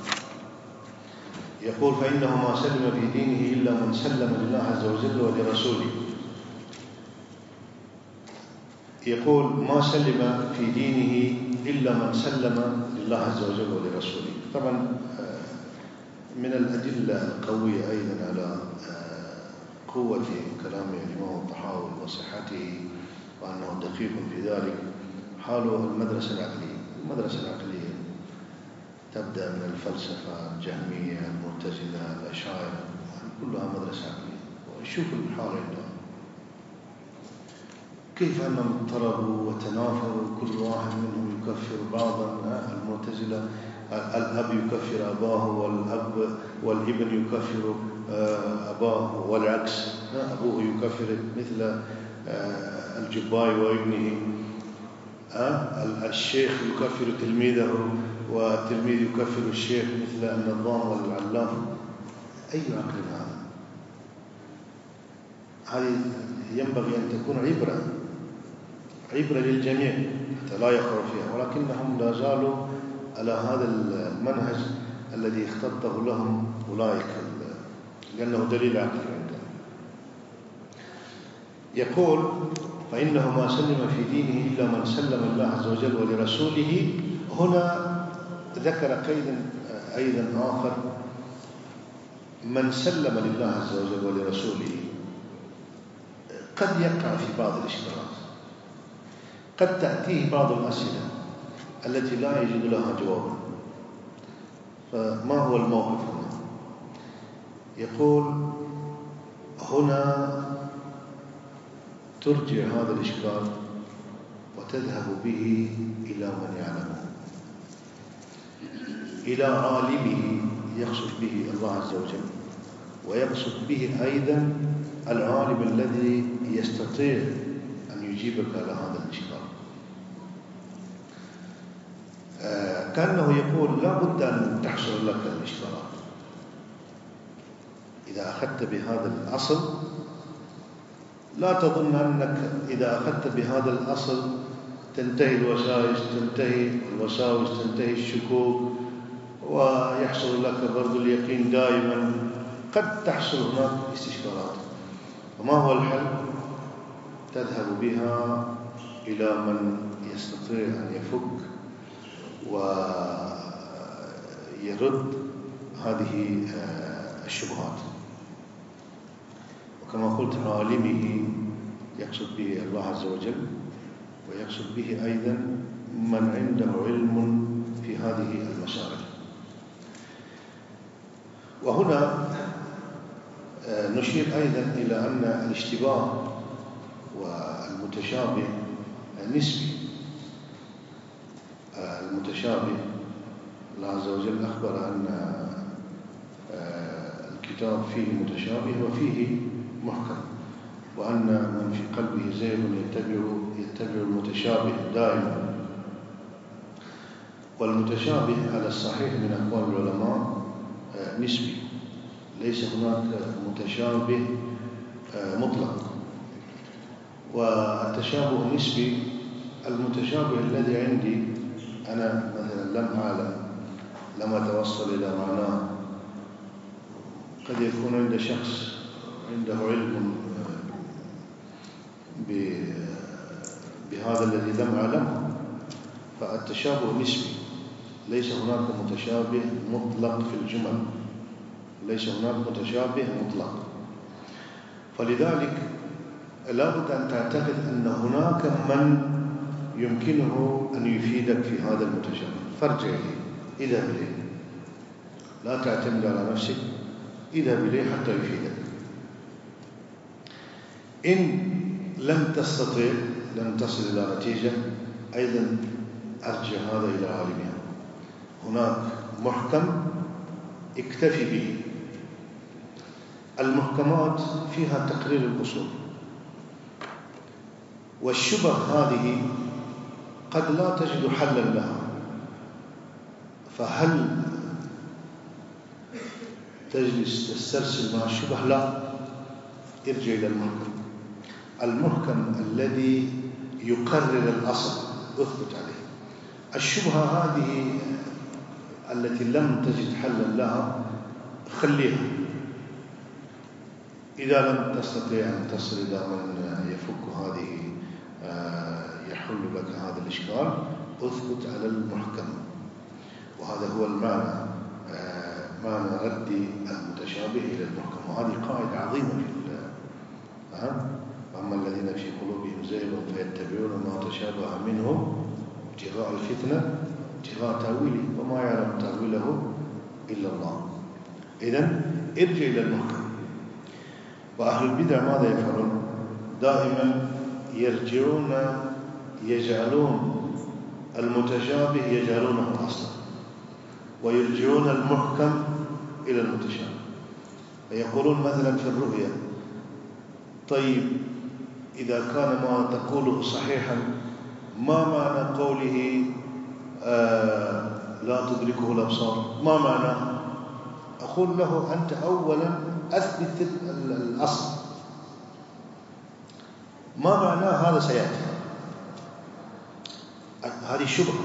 يقول: فإنه ما سلم في دينه إلا من سلم لله عز وجل ولرسوله. يقول ما سلم في دينه إلا من سلم لله عز وجل ولرسوله. طبعا من الأدلة القوية أيضا على قوة كلام الإمام الطحاوي وصحته وأنه دقيق في ذلك حال المدرسة العقلية. المدرسة العقلية تبدأ من الفلسفة الجهمية المعتزلة الأشاعرة، كلها مدرسة عقلية. وشوف الحال عندهم كيف أنهم اضطربوا وتنافروا، كل واحد منهم يكفر بعضا. المعتزلة الأب يكفر أباه، والأب والابن يكفر أباه، والعكس أبوه يكفر مثل الجباي وابنه، الشيخ يكفر تلميذه والتلميذ يكفر الشيخ مثل النظام والعلاف. أي عقل هذا؟ هذه ينبغي أن تكون عبرة عبرة للجميع حتى لا يقعوا فيها، ولكنهم لا زالوا على هذا المنهج الذي اختطه لهم أولئك، لأنه دليل عقلي عندهم. يقول فإنه ما سلم في دينه إلا من سلم الله عز وجل ولرسوله. هنا ذكر قيدا أيضا آخر، من سلم لله عز وجل ولرسوله قد يقع في بعض الإشكالات، قد تأتيه بعض الأسئلة التي لا يجد لها جوابا. فما هو الموقف هنا؟ يقول هنا ترجع هذا الإشكال وتذهب به إلى من يعلمه، إلى عالمه يقصد به الله عز وجل، ويقصد به أيضا العالم الذي يستطيع أن يجيبك على هذا الإشكال. آه كأنه يقول لا بد أن تحصل لك الإشكالات. إذا أخذت بهذا الأصل لا تظن أنك إذا أخذت بهذا الأصل تنتهي الوساوس تنتهي الوساوس تنتهي الشكوك ويحصل لك برضو اليقين دائما. قد تحصل هناك استشكالات، وما هو الحل؟ تذهب بها إلى من يستطيع أن يفك ويرد هذه الشبهات. وكما قلت عالمه يقصد به الله عز وجل، ويقصد به أيضا من عنده علم في هذه المسائل. وهنا نشير أيضا إلى أن الاشتباه والمتشابه نسبي. المتشابه الله عز وجل أخبر أن الكتاب فيه متشابه وفيه محكم، وأن من في قلبه زيغ يتبع يتبع المتشابه دائما. والمتشابه على الصحيح من أقوال العلماء نسبي، ليس هناك متشابه مطلق. والتشابه نسبي، المتشابه الذي عندي أنا مثلا لم أعلم لم أتوصل إلى معناه، قد يكون عند شخص عنده علم بهذا الذي لم أعلمه، فالتشابه نسبي، ليس هناك متشابه مطلق في الجمل، ليس هناك متشابه مطلق. فلذلك لا بد أن تعتقد أن هناك من يمكنه أن يفيدك في هذا المتشابه، فارجع إليه، اذهب إليه، لا تعتمد على نفسك، اذهب إليه حتى يفيدك. إن لم تستطيع لم تصل إلى نتيجة أيضا أرجع هذا إلى عالمها. هناك محكم اكتفي به. المحكمات فيها تقرير الأصول، والشبه هذه قد لا تجد حلا لها، فهل تجلس تسترسل مع الشبه؟ لا، ارجع إلى المحكم. المحكم الذي يقرر الأصل اثبت عليه. الشبهة هذه التي لم تجد حلا لها خليها. إذا لم تستطيع أن تصل إلى من يفك هذه يحل لك هذا الإشكال أثبت على المحكم. وهذا هو المعنى، معنى رد المتشابه إلى المحكم. وهذه قاعدة عظيمة في أما الذين في قلوبهم زيغ فيتبعون ما تشابه منه ابتغاء الفتنة ابتغاء تأويله وما يعلم تأويله إلا الله. إذن ارجع إلى المحكم. وأهل البدع ماذا يفعلون؟ دائما يرجعون يجعلون المتشابه يجعلونه أصلا، ويرجعون المحكم إلى المتشابه. فيقولون مثلا في الرؤيا: طيب إذا كان ما تقوله صحيحا ما معنى قوله آه لا تدركه الأبصار؟ ما معنى؟ أقول له: أنت أولا أثبت الأصل، ما معنى هذا سيأتي. هذه شبهة،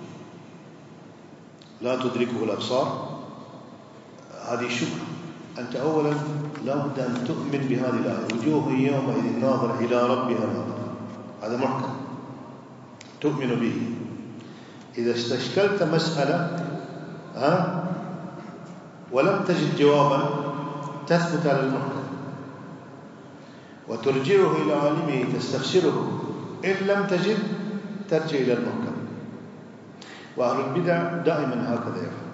لا تدركه الأبصار هذه شبهة. أنت أولا لا بد أن تؤمن بهذه الآية: وجوه يومئذ ناظرة إلى ربها ناظرة. هذا محكم تؤمن به. إذا استشكلت مسألة ها ولم تجد جوابا تثبت على المحكم وترجعه إلى عالمه تستفسره، إن لم تجد ترجع إلى المحكم. وأهل البدع دائما هكذا يفعل،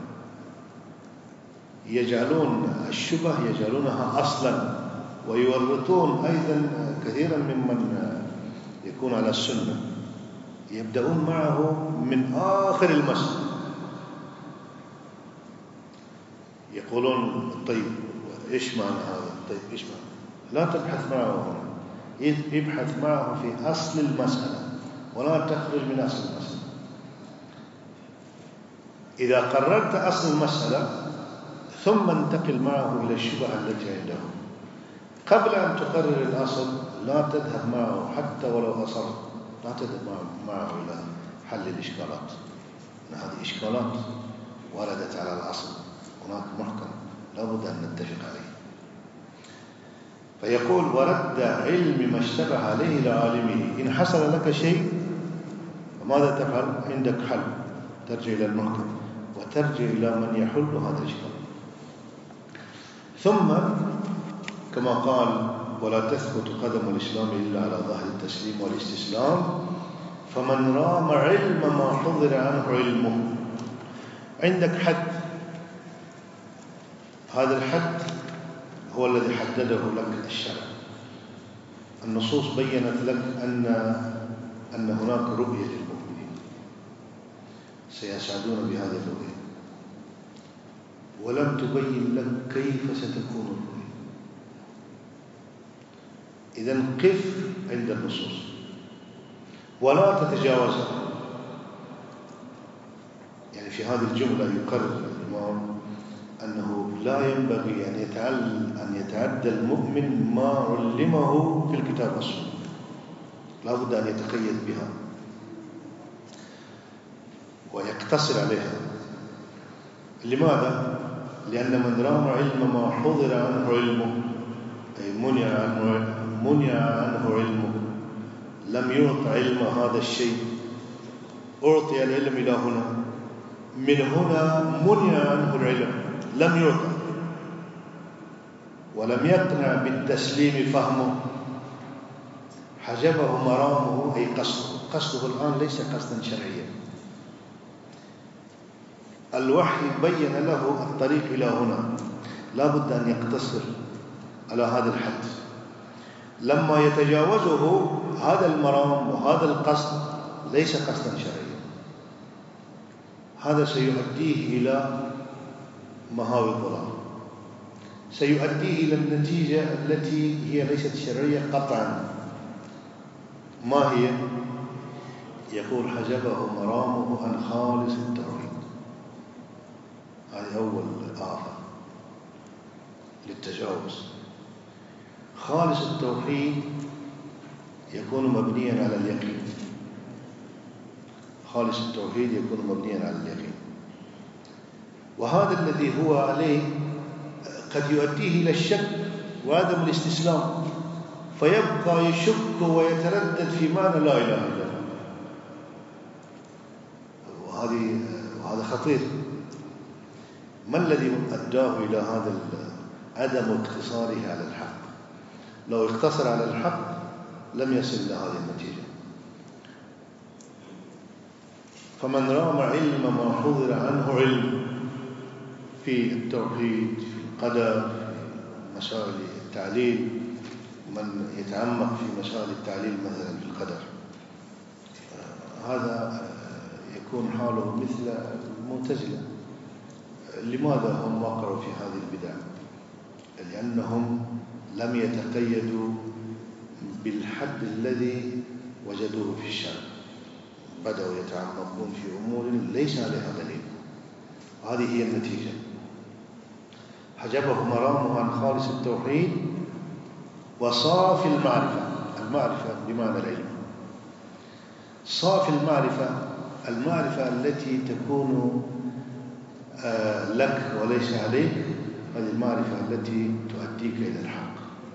يجعلون الشبه يجعلونها أصلا، ويورطون أيضا كثيرا ممن يكون على السنة، يبدأون معه من آخر المسألة. يقولون: طيب إيش معنى هذا؟ طيب إيش معنى؟ لا تبحث معه هنا، ابحث معه في أصل المسألة ولا تخرج من أصل المسألة. إذا قررت أصل المسألة ثم انتقل معه إلى الشبهة التي عنده. قبل أن تقرر الأصل لا تذهب معه حتى ولو أصر، لا تذهب معه إلى حل الإشكالات، إن هذه إشكالات وردت على الأصل، هناك محكم لا بد أن نتفق عليه. فيقول: ورد علم ما اشتبه عليه إلى عالمه. إن حصل لك شيء فماذا تفعل؟ عندك حل، ترجع إلى المحكم وترجع إلى من يحل هذا الإشكال. ثم كما قال: ولا تثبت قدم الإسلام إلا على ظهر التسليم والاستسلام، فمن رام علم ما حضر عنه علمه. عندك حد، هذا الحد هو الذي حدده لك الشرع. النصوص بيّنت لك أن أن هناك رؤية للمؤمنين سيسعدون بهذه الرؤية، ولم تبين لك كيف ستكون الرؤية. إذن قف عند النصوص ولا تتجاوزها. يعني في هذه الجملة يقرر الإمام أنه لا ينبغي أن يتعلم أن يتعدى المؤمن ما علمه في الكتاب والسنة، لا بد أن يتقيد بها ويقتصر عليها. لماذا؟ لأن من رام علم ما حضر عنه علمه، أي منع عنه منع عنه علمه، لم يعط علم هذا الشيء، أعطي العلم إلى هنا، من هنا منع عنه العلم، لم يعطى ولم يقنع بالتسليم فهمه، حجبه مرامه أي قصده. قصده الآن ليس قصدا شرعيا. الوحي بين له الطريق إلى هنا، لا بد أن يقتصر على هذا الحد. لما يتجاوزه هذا المرام وهذا القصد ليس قصدا شرعيا، هذا سيؤديه إلى مهاوي الضلال، سيؤديه إلى النتيجة التي هي ليست شرعية قطعا. ما هي؟ يقول: حجبه مرامه عن خالص التوحيد. هذه أول آفة للتجاوز. خالص التوحيد يكون مبنيا على اليقين، خالص التوحيد يكون مبنيا على اليقين، وهذا الذي هو عليه قد يؤديه إلى الشك وعدم الاستسلام، فيبقى يشك ويتردد في معنى لا إله إلا الله. وهذه وهذا خطير. ما الذي أداه إلى هذا عدم اقتصاره على الحق؟ لو اقتصر على الحق لم يصل إلى هذه النتيجة. فمن رام علم ما حضر عنه علم في التوحيد، في القدر، في مسائل التعليل، من يتعمق في مسائل التعليل مثلا في القدر، هذا يكون حاله مثل المعتزلة. لماذا هم وقعوا في هذه البدع؟ لأنهم لم يتقيدوا بالحد الذي وجدوه في الشرع، بدأوا يتعمقون في أمور ليس عليها دليل. هذه هي النتيجة. حجبه مرامه عن خالص التوحيد وصافي المعرفة. المعرفة بمعنى العلم. صافي المعرفة، المعرفة التي تكون لك وليس عليك، هذه المعرفة التي تؤديك إلى الحق.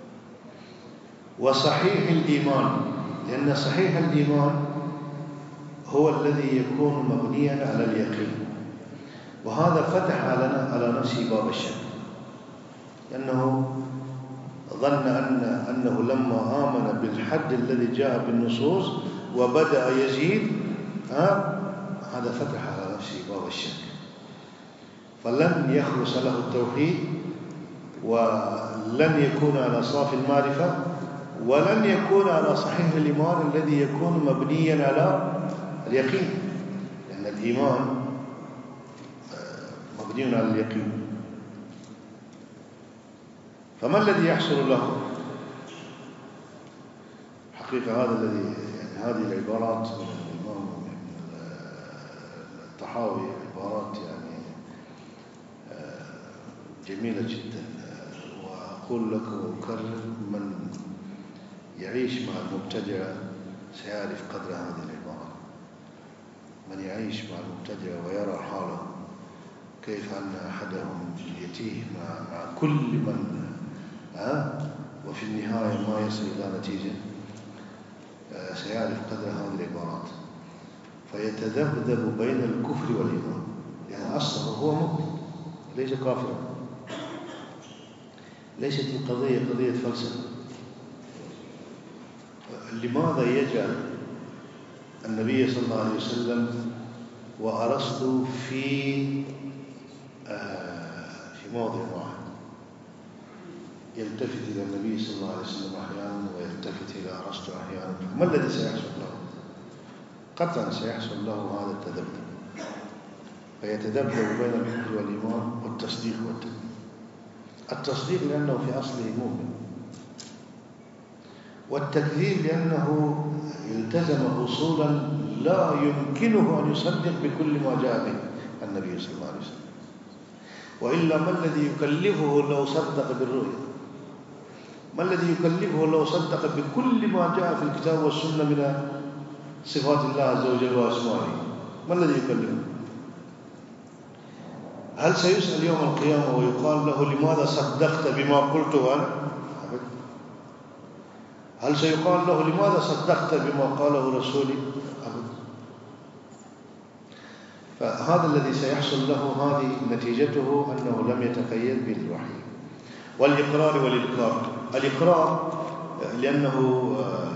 وصحيح الإيمان، لأن صحيح الإيمان هو الذي يكون مبنيا على اليقين، وهذا فتح على على نفسه باب الشك، لأنه ظن أن أنه لما آمن بالحد الذي جاء بالنصوص وبدأ يزيد، هذا فتح على نفسه باب الشك، فلن يخلص له التوحيد، ولن يكون على صافي المعرفة، ولن يكون على صحيح الإيمان الذي يكون مبنيا على اليقين، لأن الإيمان مبني على اليقين. فما الذي يحصل له؟ حقيقة هذا الذي يعني هذه العبارات من الإمام الطحاوي عبارات يعني جميلة جدا، وأقول لك وأكرر: من يعيش مع المبتدع سيعرف قدر هذه العبارة. من يعيش مع المبتدع ويرى حاله كيف أن أحدهم يتيه مع, مع كل من ها وفي النهاية ما يصل إلى نتيجة، سيعرف قدر هذه العبارات، فيتذبذب بين الكفر والإيمان، يعني أصله هو مؤمن ليس كافرا. ليست القضية قضية فلسفة. لماذا يجعل النبي صلى الله عليه وسلم وأرسطو في آه في موضع واحد؟ يلتفت إلى النبي صلى الله عليه وسلم أحيانا ويلتفت إلى أرسطو أحيانا. ما الذي سيحصل له؟ قطعا سيحصل له هذا التذبذب، فيتذبذب بين الكفر والإيمان والتصديق والتكذيب. التصديق لأنه في أصله مؤمن، والتكذيب لأنه التزم أصولا لا يمكنه أن يصدق بكل ما جاء به النبي صلى الله عليه وسلم، وإلا ما الذي يكلفه لو صدق بالرؤيا؟ ما الذي يكلفه لو صدق بكل ما جاء في الكتاب والسنة من صفات الله عز وجل وأسمائه؟ ما الذي يكلفه؟ هل سيسأل يوم القيامة ويقال له لماذا صدقت بما قلته أنا؟ هل سيقال له لماذا صدقت بما قاله رسولي؟ أبدا. فهذا الذي سيحصل له، هذه نتيجته أنه لم يتقيد بالوحي. والإقرار والإنكار. الإقرار لأنه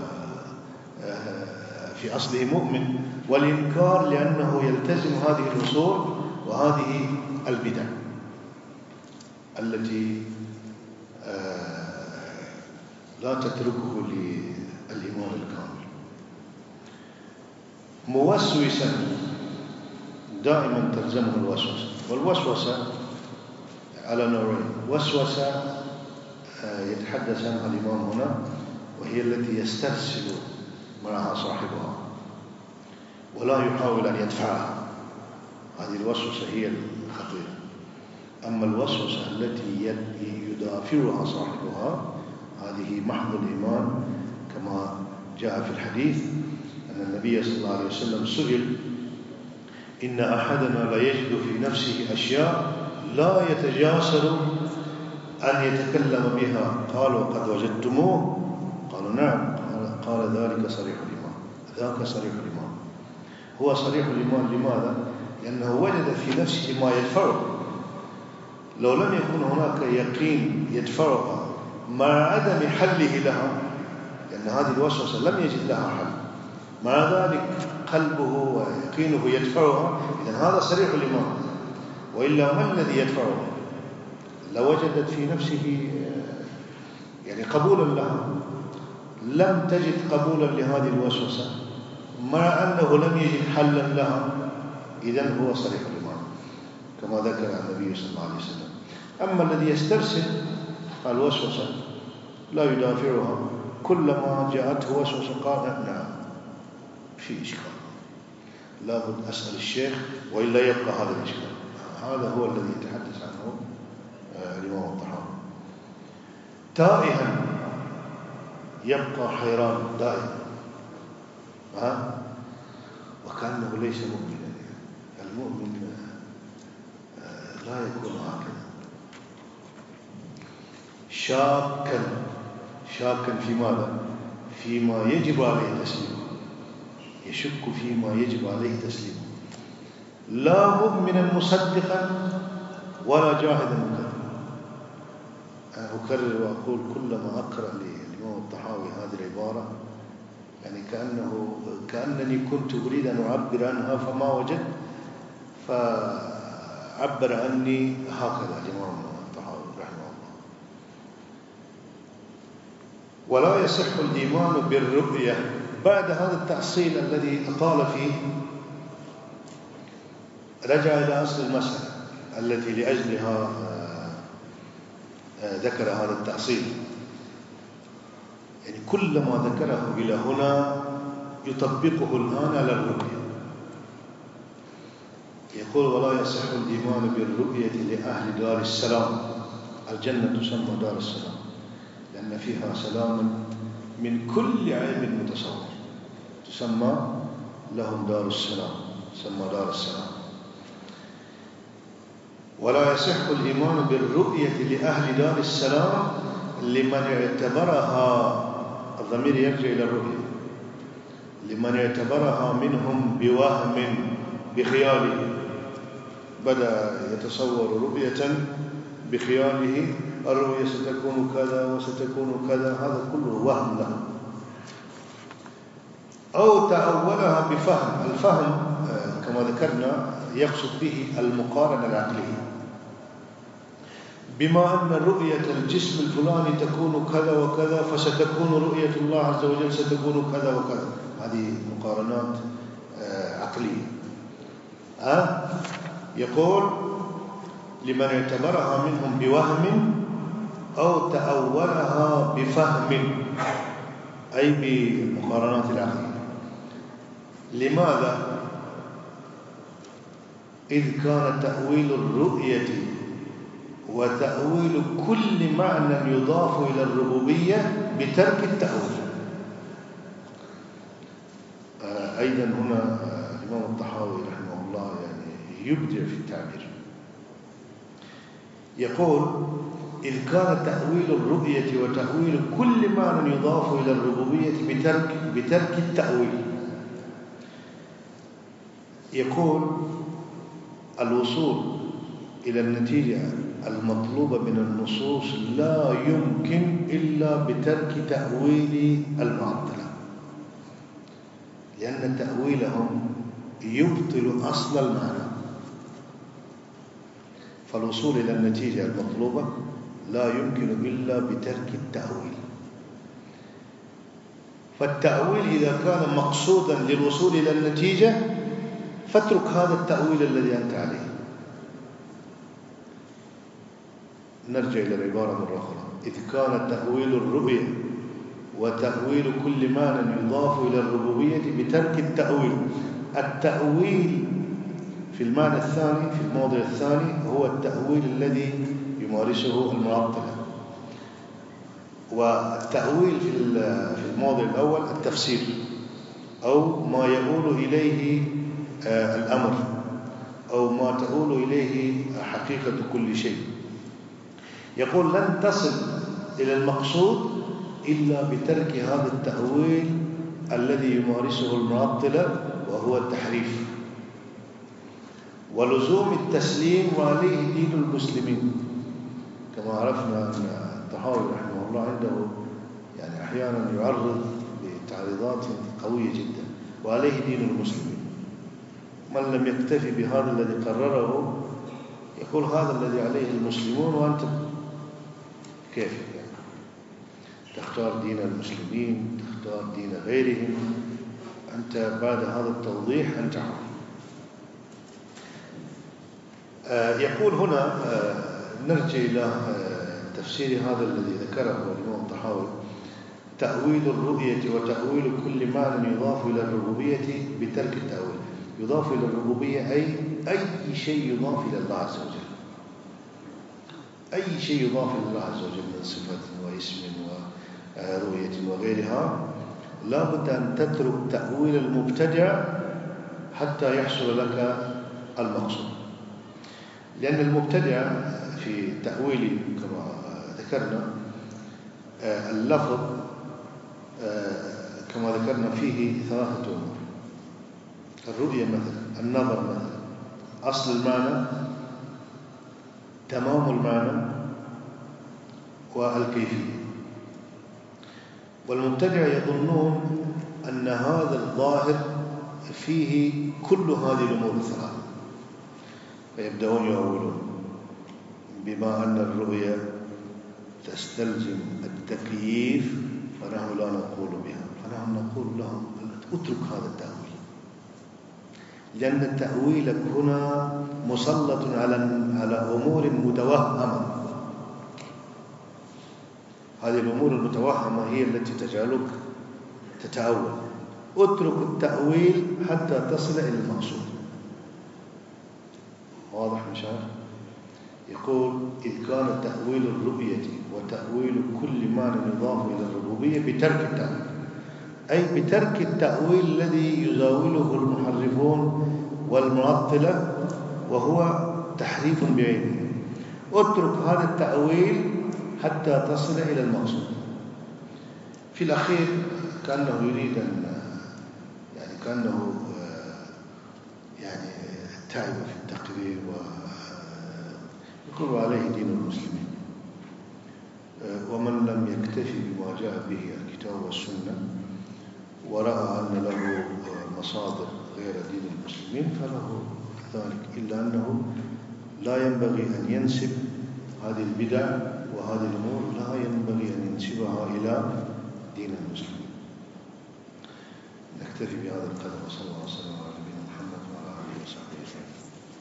في أصله مؤمن، والإنكار لأنه يلتزم هذه الأصول وهذه البدع التي لا تتركه للإيمان الكامل. موسوسا، دائما تلزمه الوسوسة، والوسوسة على نوعين: وسوسة يتحدث عنها الإمام هنا، وهي التي يسترسل معها صاحبها ولا يحاول أن يدفعها، هذه الوسوسة هي الخطيرة. أما الوسوسة التي يدافعها صاحبها هذه محض الإيمان، كما جاء في الحديث أن النبي صلى الله عليه وسلم سئل: إن أحدنا لا يجد في نفسه أشياء لا يتجاسر أن يتكلم بها. قالوا: قد وجدتموه؟ قالوا: نعم. قال: ذلك صريح الإيمان. ذاك صريح الإيمان. هو صريح الإيمان. لماذا؟ لأنه وجد في نفسه ما يدفعه. لو لم يكن هناك يقين يدفعها مع عدم حله لها، لأن هذه الوسوسة لم يجد لها حل، مع ذلك قلبه ويقينه يدفعها، إذن هذا صريح الإيمان. وإلا ما الذي يدفعه؟ لوجدت في نفسه يعني قبولا لها، لم تجد قبولا لهذه الوسوسة مع أنه لم يجد حلا لها، إذن هو صريح الإيمان كما ذكر النبي صلى الله عليه وسلم. أما الذي يسترسل الوسوسة لا يدافعها، كلما جاءته وسوسة قال نعم في إشكال، لابد أسأل الشيخ وإلا يبقى هذا الإشكال. هذا هو الذي يتحدث عنه الإمام الطحاوي. تائها يبقى حيران دائما، ها؟ وكأنه ليس مؤمنا. المؤمن لا يكون هكذا، شاكا شاكا في ماذا؟ فيما يجب عليه تسليمه، يشك فيما يجب عليه تسليمه، لا مؤمنا مصدقا ولا جاهدا مكذبا. أنا أكرر وأقول كلما أقرأ للإمام الطحاوي هذه العبارة يعني كأنه كأنني كنت أريد أن أعبر عنها فما وجدت، فعبر عني هكذا الإمام الطحاوي رحمه الله. ولا يصح الإيمان بالرؤية. بعد هذا التأصيل الذي أطال فيه رجع إلى أصل المسألة التي لأجلها ذكر هذا التأصيل. يعني كل ما ذكره إلى هنا يطبقه الآن على الرؤية. يقول ولا يصح الإيمان بالرؤية لأهل دار السلام. الجنة تسمى دار السلام لأن فيها سلام من كل عيب متصور، تسمى لهم دار السلام، تسمى دار السلام. ولا يصح الإيمان بالرؤية لأهل دار السلام لمن اعتبرها، الضمير يرجع إلى الرؤية، لمن اعتبرها منهم بوهم بخياله، بدأ يتصور رؤية بخياله، الرؤية ستكون كذا وستكون كذا، هذا كله وهم له. أو تأولها بفهم. الفهم كما ذكرنا يقصد به المقارنة العقلية، بما أن رؤية الجسم الفلاني تكون كذا وكذا فستكون رؤية الله عز وجل ستكون كذا وكذا. هذه مقارنات عقلية. أه؟ يقول لمن اعتبرها منهم بوهم أو تأولها بفهم، أي بالمقارنات العقلية. لماذا؟ إذ كان تأويل الرؤية وتأويل كل معنى يضاف إلى الربوبية بترك التأويل. أيضا هنا الإمام الطحاوي رحمه الله يعني يبدع في التعبير. يقول إذ كان تأويل الرؤية وتأويل كل معنى يضاف إلى الربوبية بترك بترك التأويل. يقول الوصول إلى النتيجة المطلوبة من النصوص لا يمكن إلا بترك تأويل المعطلة، لأن تأويلهم يبطل أصل المعنى. فالوصول إلى النتيجة المطلوبة لا يمكن إلا بترك التأويل. فالتأويل إذا كان مقصودا للوصول إلى النتيجة فاترك هذا التأويل الذي أنت عليه. نرجع إلى العبارة مرة أخرى. إذ كان تأويل الرؤية وتأويل كل معنى يضاف إلى الربوبية بترك التأويل. التأويل في المعنى الثاني في الموضع الثاني هو التأويل الذي يمارسه المعطلة، والتأويل في الموضع الأول التفسير أو ما يقول إليه الأمر أو ما تقول إليه حقيقة كل شيء. يقول لن تصل إلى المقصود إلا بترك هذا التأويل الذي يمارسه المعطلة وهو التحريف. ولزوم التسليم وعليه دين المسلمين. كما عرفنا أن الطحاوي رحمه الله عنده يعني أحيانا يعرض بتعريضات قوية جدا، وعليه دين المسلمين. من لم يكتفي بهذا الذي قرره يقول هذا الذي عليه المسلمون، وأنت كيف يعني تختار دين المسلمين، تختار دين غيرهم، أنت بعد هذا التوضيح أنت حر. آه يقول هنا آه نرجع إلى آه تفسير هذا الذي ذكره الإمام الطحاوي: تأويل الرؤية وتأويل كل معنى يضاف إلى الربوبية بترك التأويل. يضاف إلى الربوبية أي أي شيء يضاف إلى الله عز وجل، أي شيء يضاف إلى الله عز وجل من صفة واسم ورؤية وغيرها، لا بد أن تترك تأويل المبتدع حتى يحصل لك المقصود. لأن المبتدع في تأويل كما ذكرنا اللفظ كما ذكرنا فيه ثلاثة أمور: الرؤية مثلا، النظر مثلا، أصل المعنى، تمام المعنى، والكيفية. والمبتدع يظنون أن هذا الظاهر فيه كل هذه الأمور الثلاثة، فيبدأون يؤولون بما أن الرؤية تستلزم التكييف فنحن لا نقول بها، فنحن نقول لهم اترك هذا التأويل، لأن التأويل هنا مسلط على على أمور متوهمة. هذه الأمور المتوهمة هي التي تجعلك تتأول. اترك التأويل حتى تصل إلى المقصود. واضح مشاهد؟ يقول: إذ كان تأويل الرؤية وتأويل كل معنى يضاف إلى الربوبية بترك التأويل، أي بترك التأويل الذي يزاوله المحرفون والمعطلة، وهو تحريف بعينه. اترك هذا التأويل حتى تصل إلى المقصود. في الأخير كأنه يريد أن يعني كأنه يعني تعب في التقرير، ويقول عليه دين المسلمين. ومن لم يكتفي بما جاء به الكتاب والسنة ورأى أن له مصادر غير دين المسلمين فله ذلك، إلا أنه لا ينبغي أن ينسب هذه البدع وهذه الأمور، لا ينبغي أن ينسبها إلى دين المسلمين. نكتفي بهذا القدر، وصلى الله وسلم على نبينا محمد وعلى آله وصحبه أجمعين.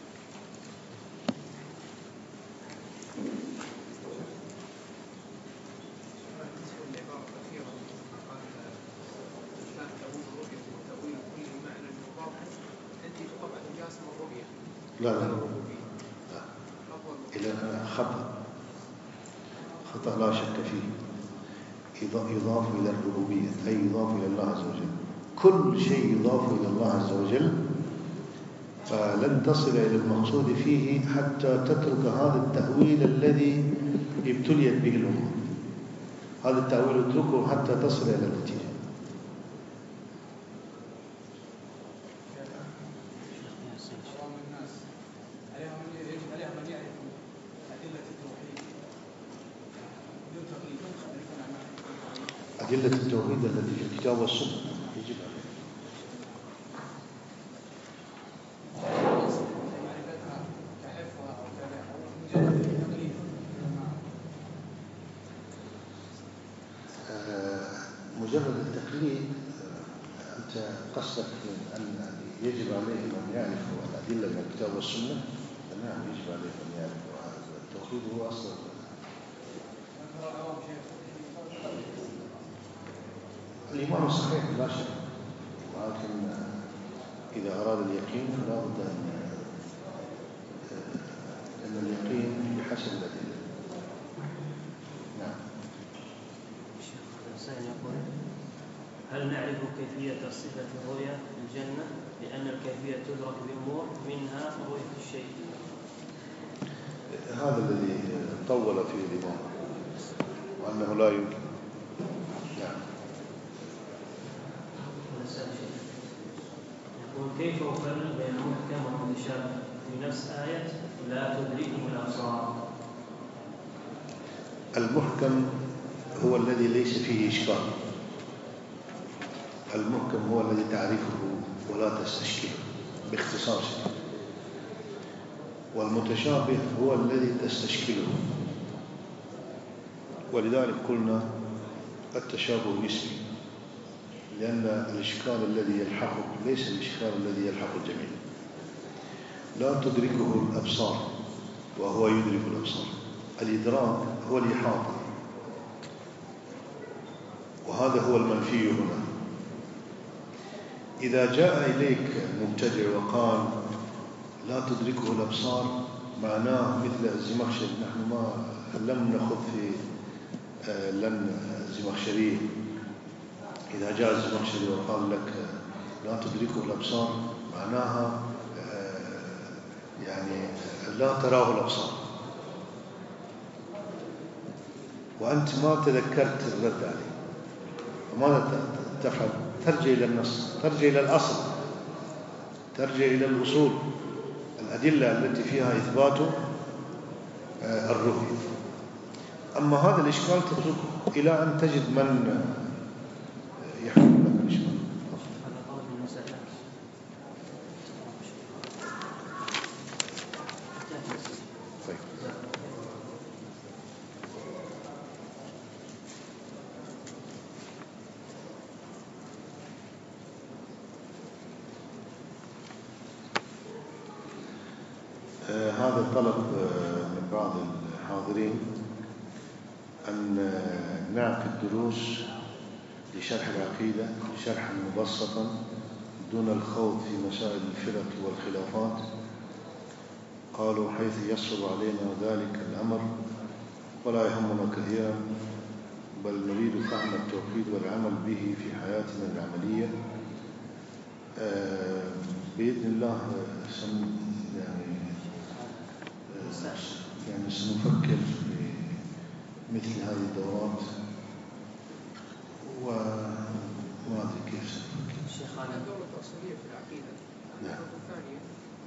لا لا لا إلى خطأ خطأ لا شك فيه. يضاف إلى الربوبية أي يضاف إلى الله عز وجل. كل شيء يضاف إلى الله عز وجل فلن تصل إلى المقصود فيه حتى تترك هذا التأويل الذي ابتليت به الأمور. هذا التأويل اتركه حتى تصل إلى النتيجة. أدلة التوحيد التي في الكتاب والسنة يجب عليها. مجرد التقليد، أنت قصدك أن يجب عليه أن يعرف الأدلة من الكتاب والسنة؟ نعم يجب عليه أن يعرف. التوحيد هو أصل الإيمان الصحيح لا شك، ولكن إذا أراد اليقين فلا بد أن اليقين بحسب الأدلة. نعم. الشيخ الإنسان يقول: هل نعرف كيفية صفة الرؤيا في الجنة؟ لأن الكيفية تدرك بأمور منها رؤية الشيء. هذا الذي طول فيه الإمام، وأنه لا يمكن. نعم. يقول: كيف أفرق بين المحكم والمتشابه؟ في نفس آية لا تدركه الأبصار. المحكم هو الذي ليس فيه إشكال. المحكم هو الذي تعرفه ولا تستشكله باختصار. والمتشابه هو الذي تستشكله، ولذلك قلنا التشابه نسبي، لأن الإشكال الذي يلحقه ليس الإشكال الذي يلحق الجميع. لا تدركه الأبصار وهو يدرك الأبصار. الإدراك هو الإحاطة، وهذا هو المنفي هنا. إذا جاء إليك مبتدع وقال لا تدركه الأبصار، معناه مثل الزمخشري. نحن ما لم نخذ في لن الزمخشري. إذا جاء الزمخشري وقال لك لا تدركه الأبصار، معناها يعني لا تراه الأبصار، وأنت ما تذكرت الرد عليه. وماذا تفعل؟ ترجع إلى النص، ترجع إلى الأصل، ترجع إلى الأصول، الأدلة التي فيها إثبات الرؤية. أما هذا الإشكال تتركه إلى أن تجد من يحل لك الإشكال. طيب. آه هذا طلب آه من بعض الحاضرين أن نعقد دروس لشرح العقيدة شرحا مبسطا دون الخوض في مسائل الفرق والخلافات. قالوا حيث يصعب علينا ذلك الأمر ولا يهمنا كثيرا، بل نريد فهم التوحيد والعمل به في حياتنا العملية. آه بإذن الله سن يعني آه يعني سنفكر في مثل هذه الدورات، وما أدري كيف سنفكر. الشيخ هذا دورة أصلية في العقيدة. نعم. الثانية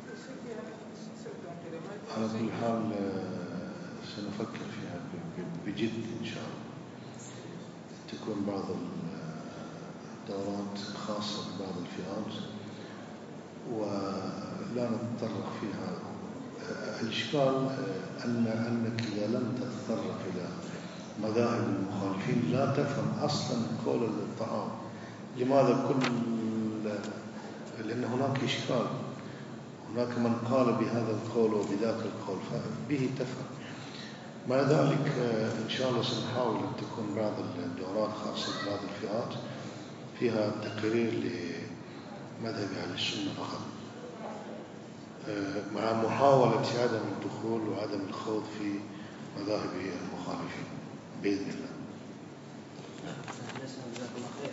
على كل حال سنفكر فيها بجد إن شاء الله. تكون بعض الدورات خاصة ببعض الفئات ولا نتطرق فيها. الإشكال أن أنك إذا لم تتطرق إلى مذاهب المخالفين لا تفهم أصلا قول الطعام. لماذا؟ كل لأن هناك إشكال. هناك من قال بهذا القول وبذاك القول، فبه تفهم. مع ذلك إن شاء الله سنحاول أن تكون بعض الدورات خاصة ببعض الفئات فيها تقرير لمذهب أهل السنة فقط، مع محاولة عدم الدخول وعدم الخوض في مذاهب المخالفين بإذن الله.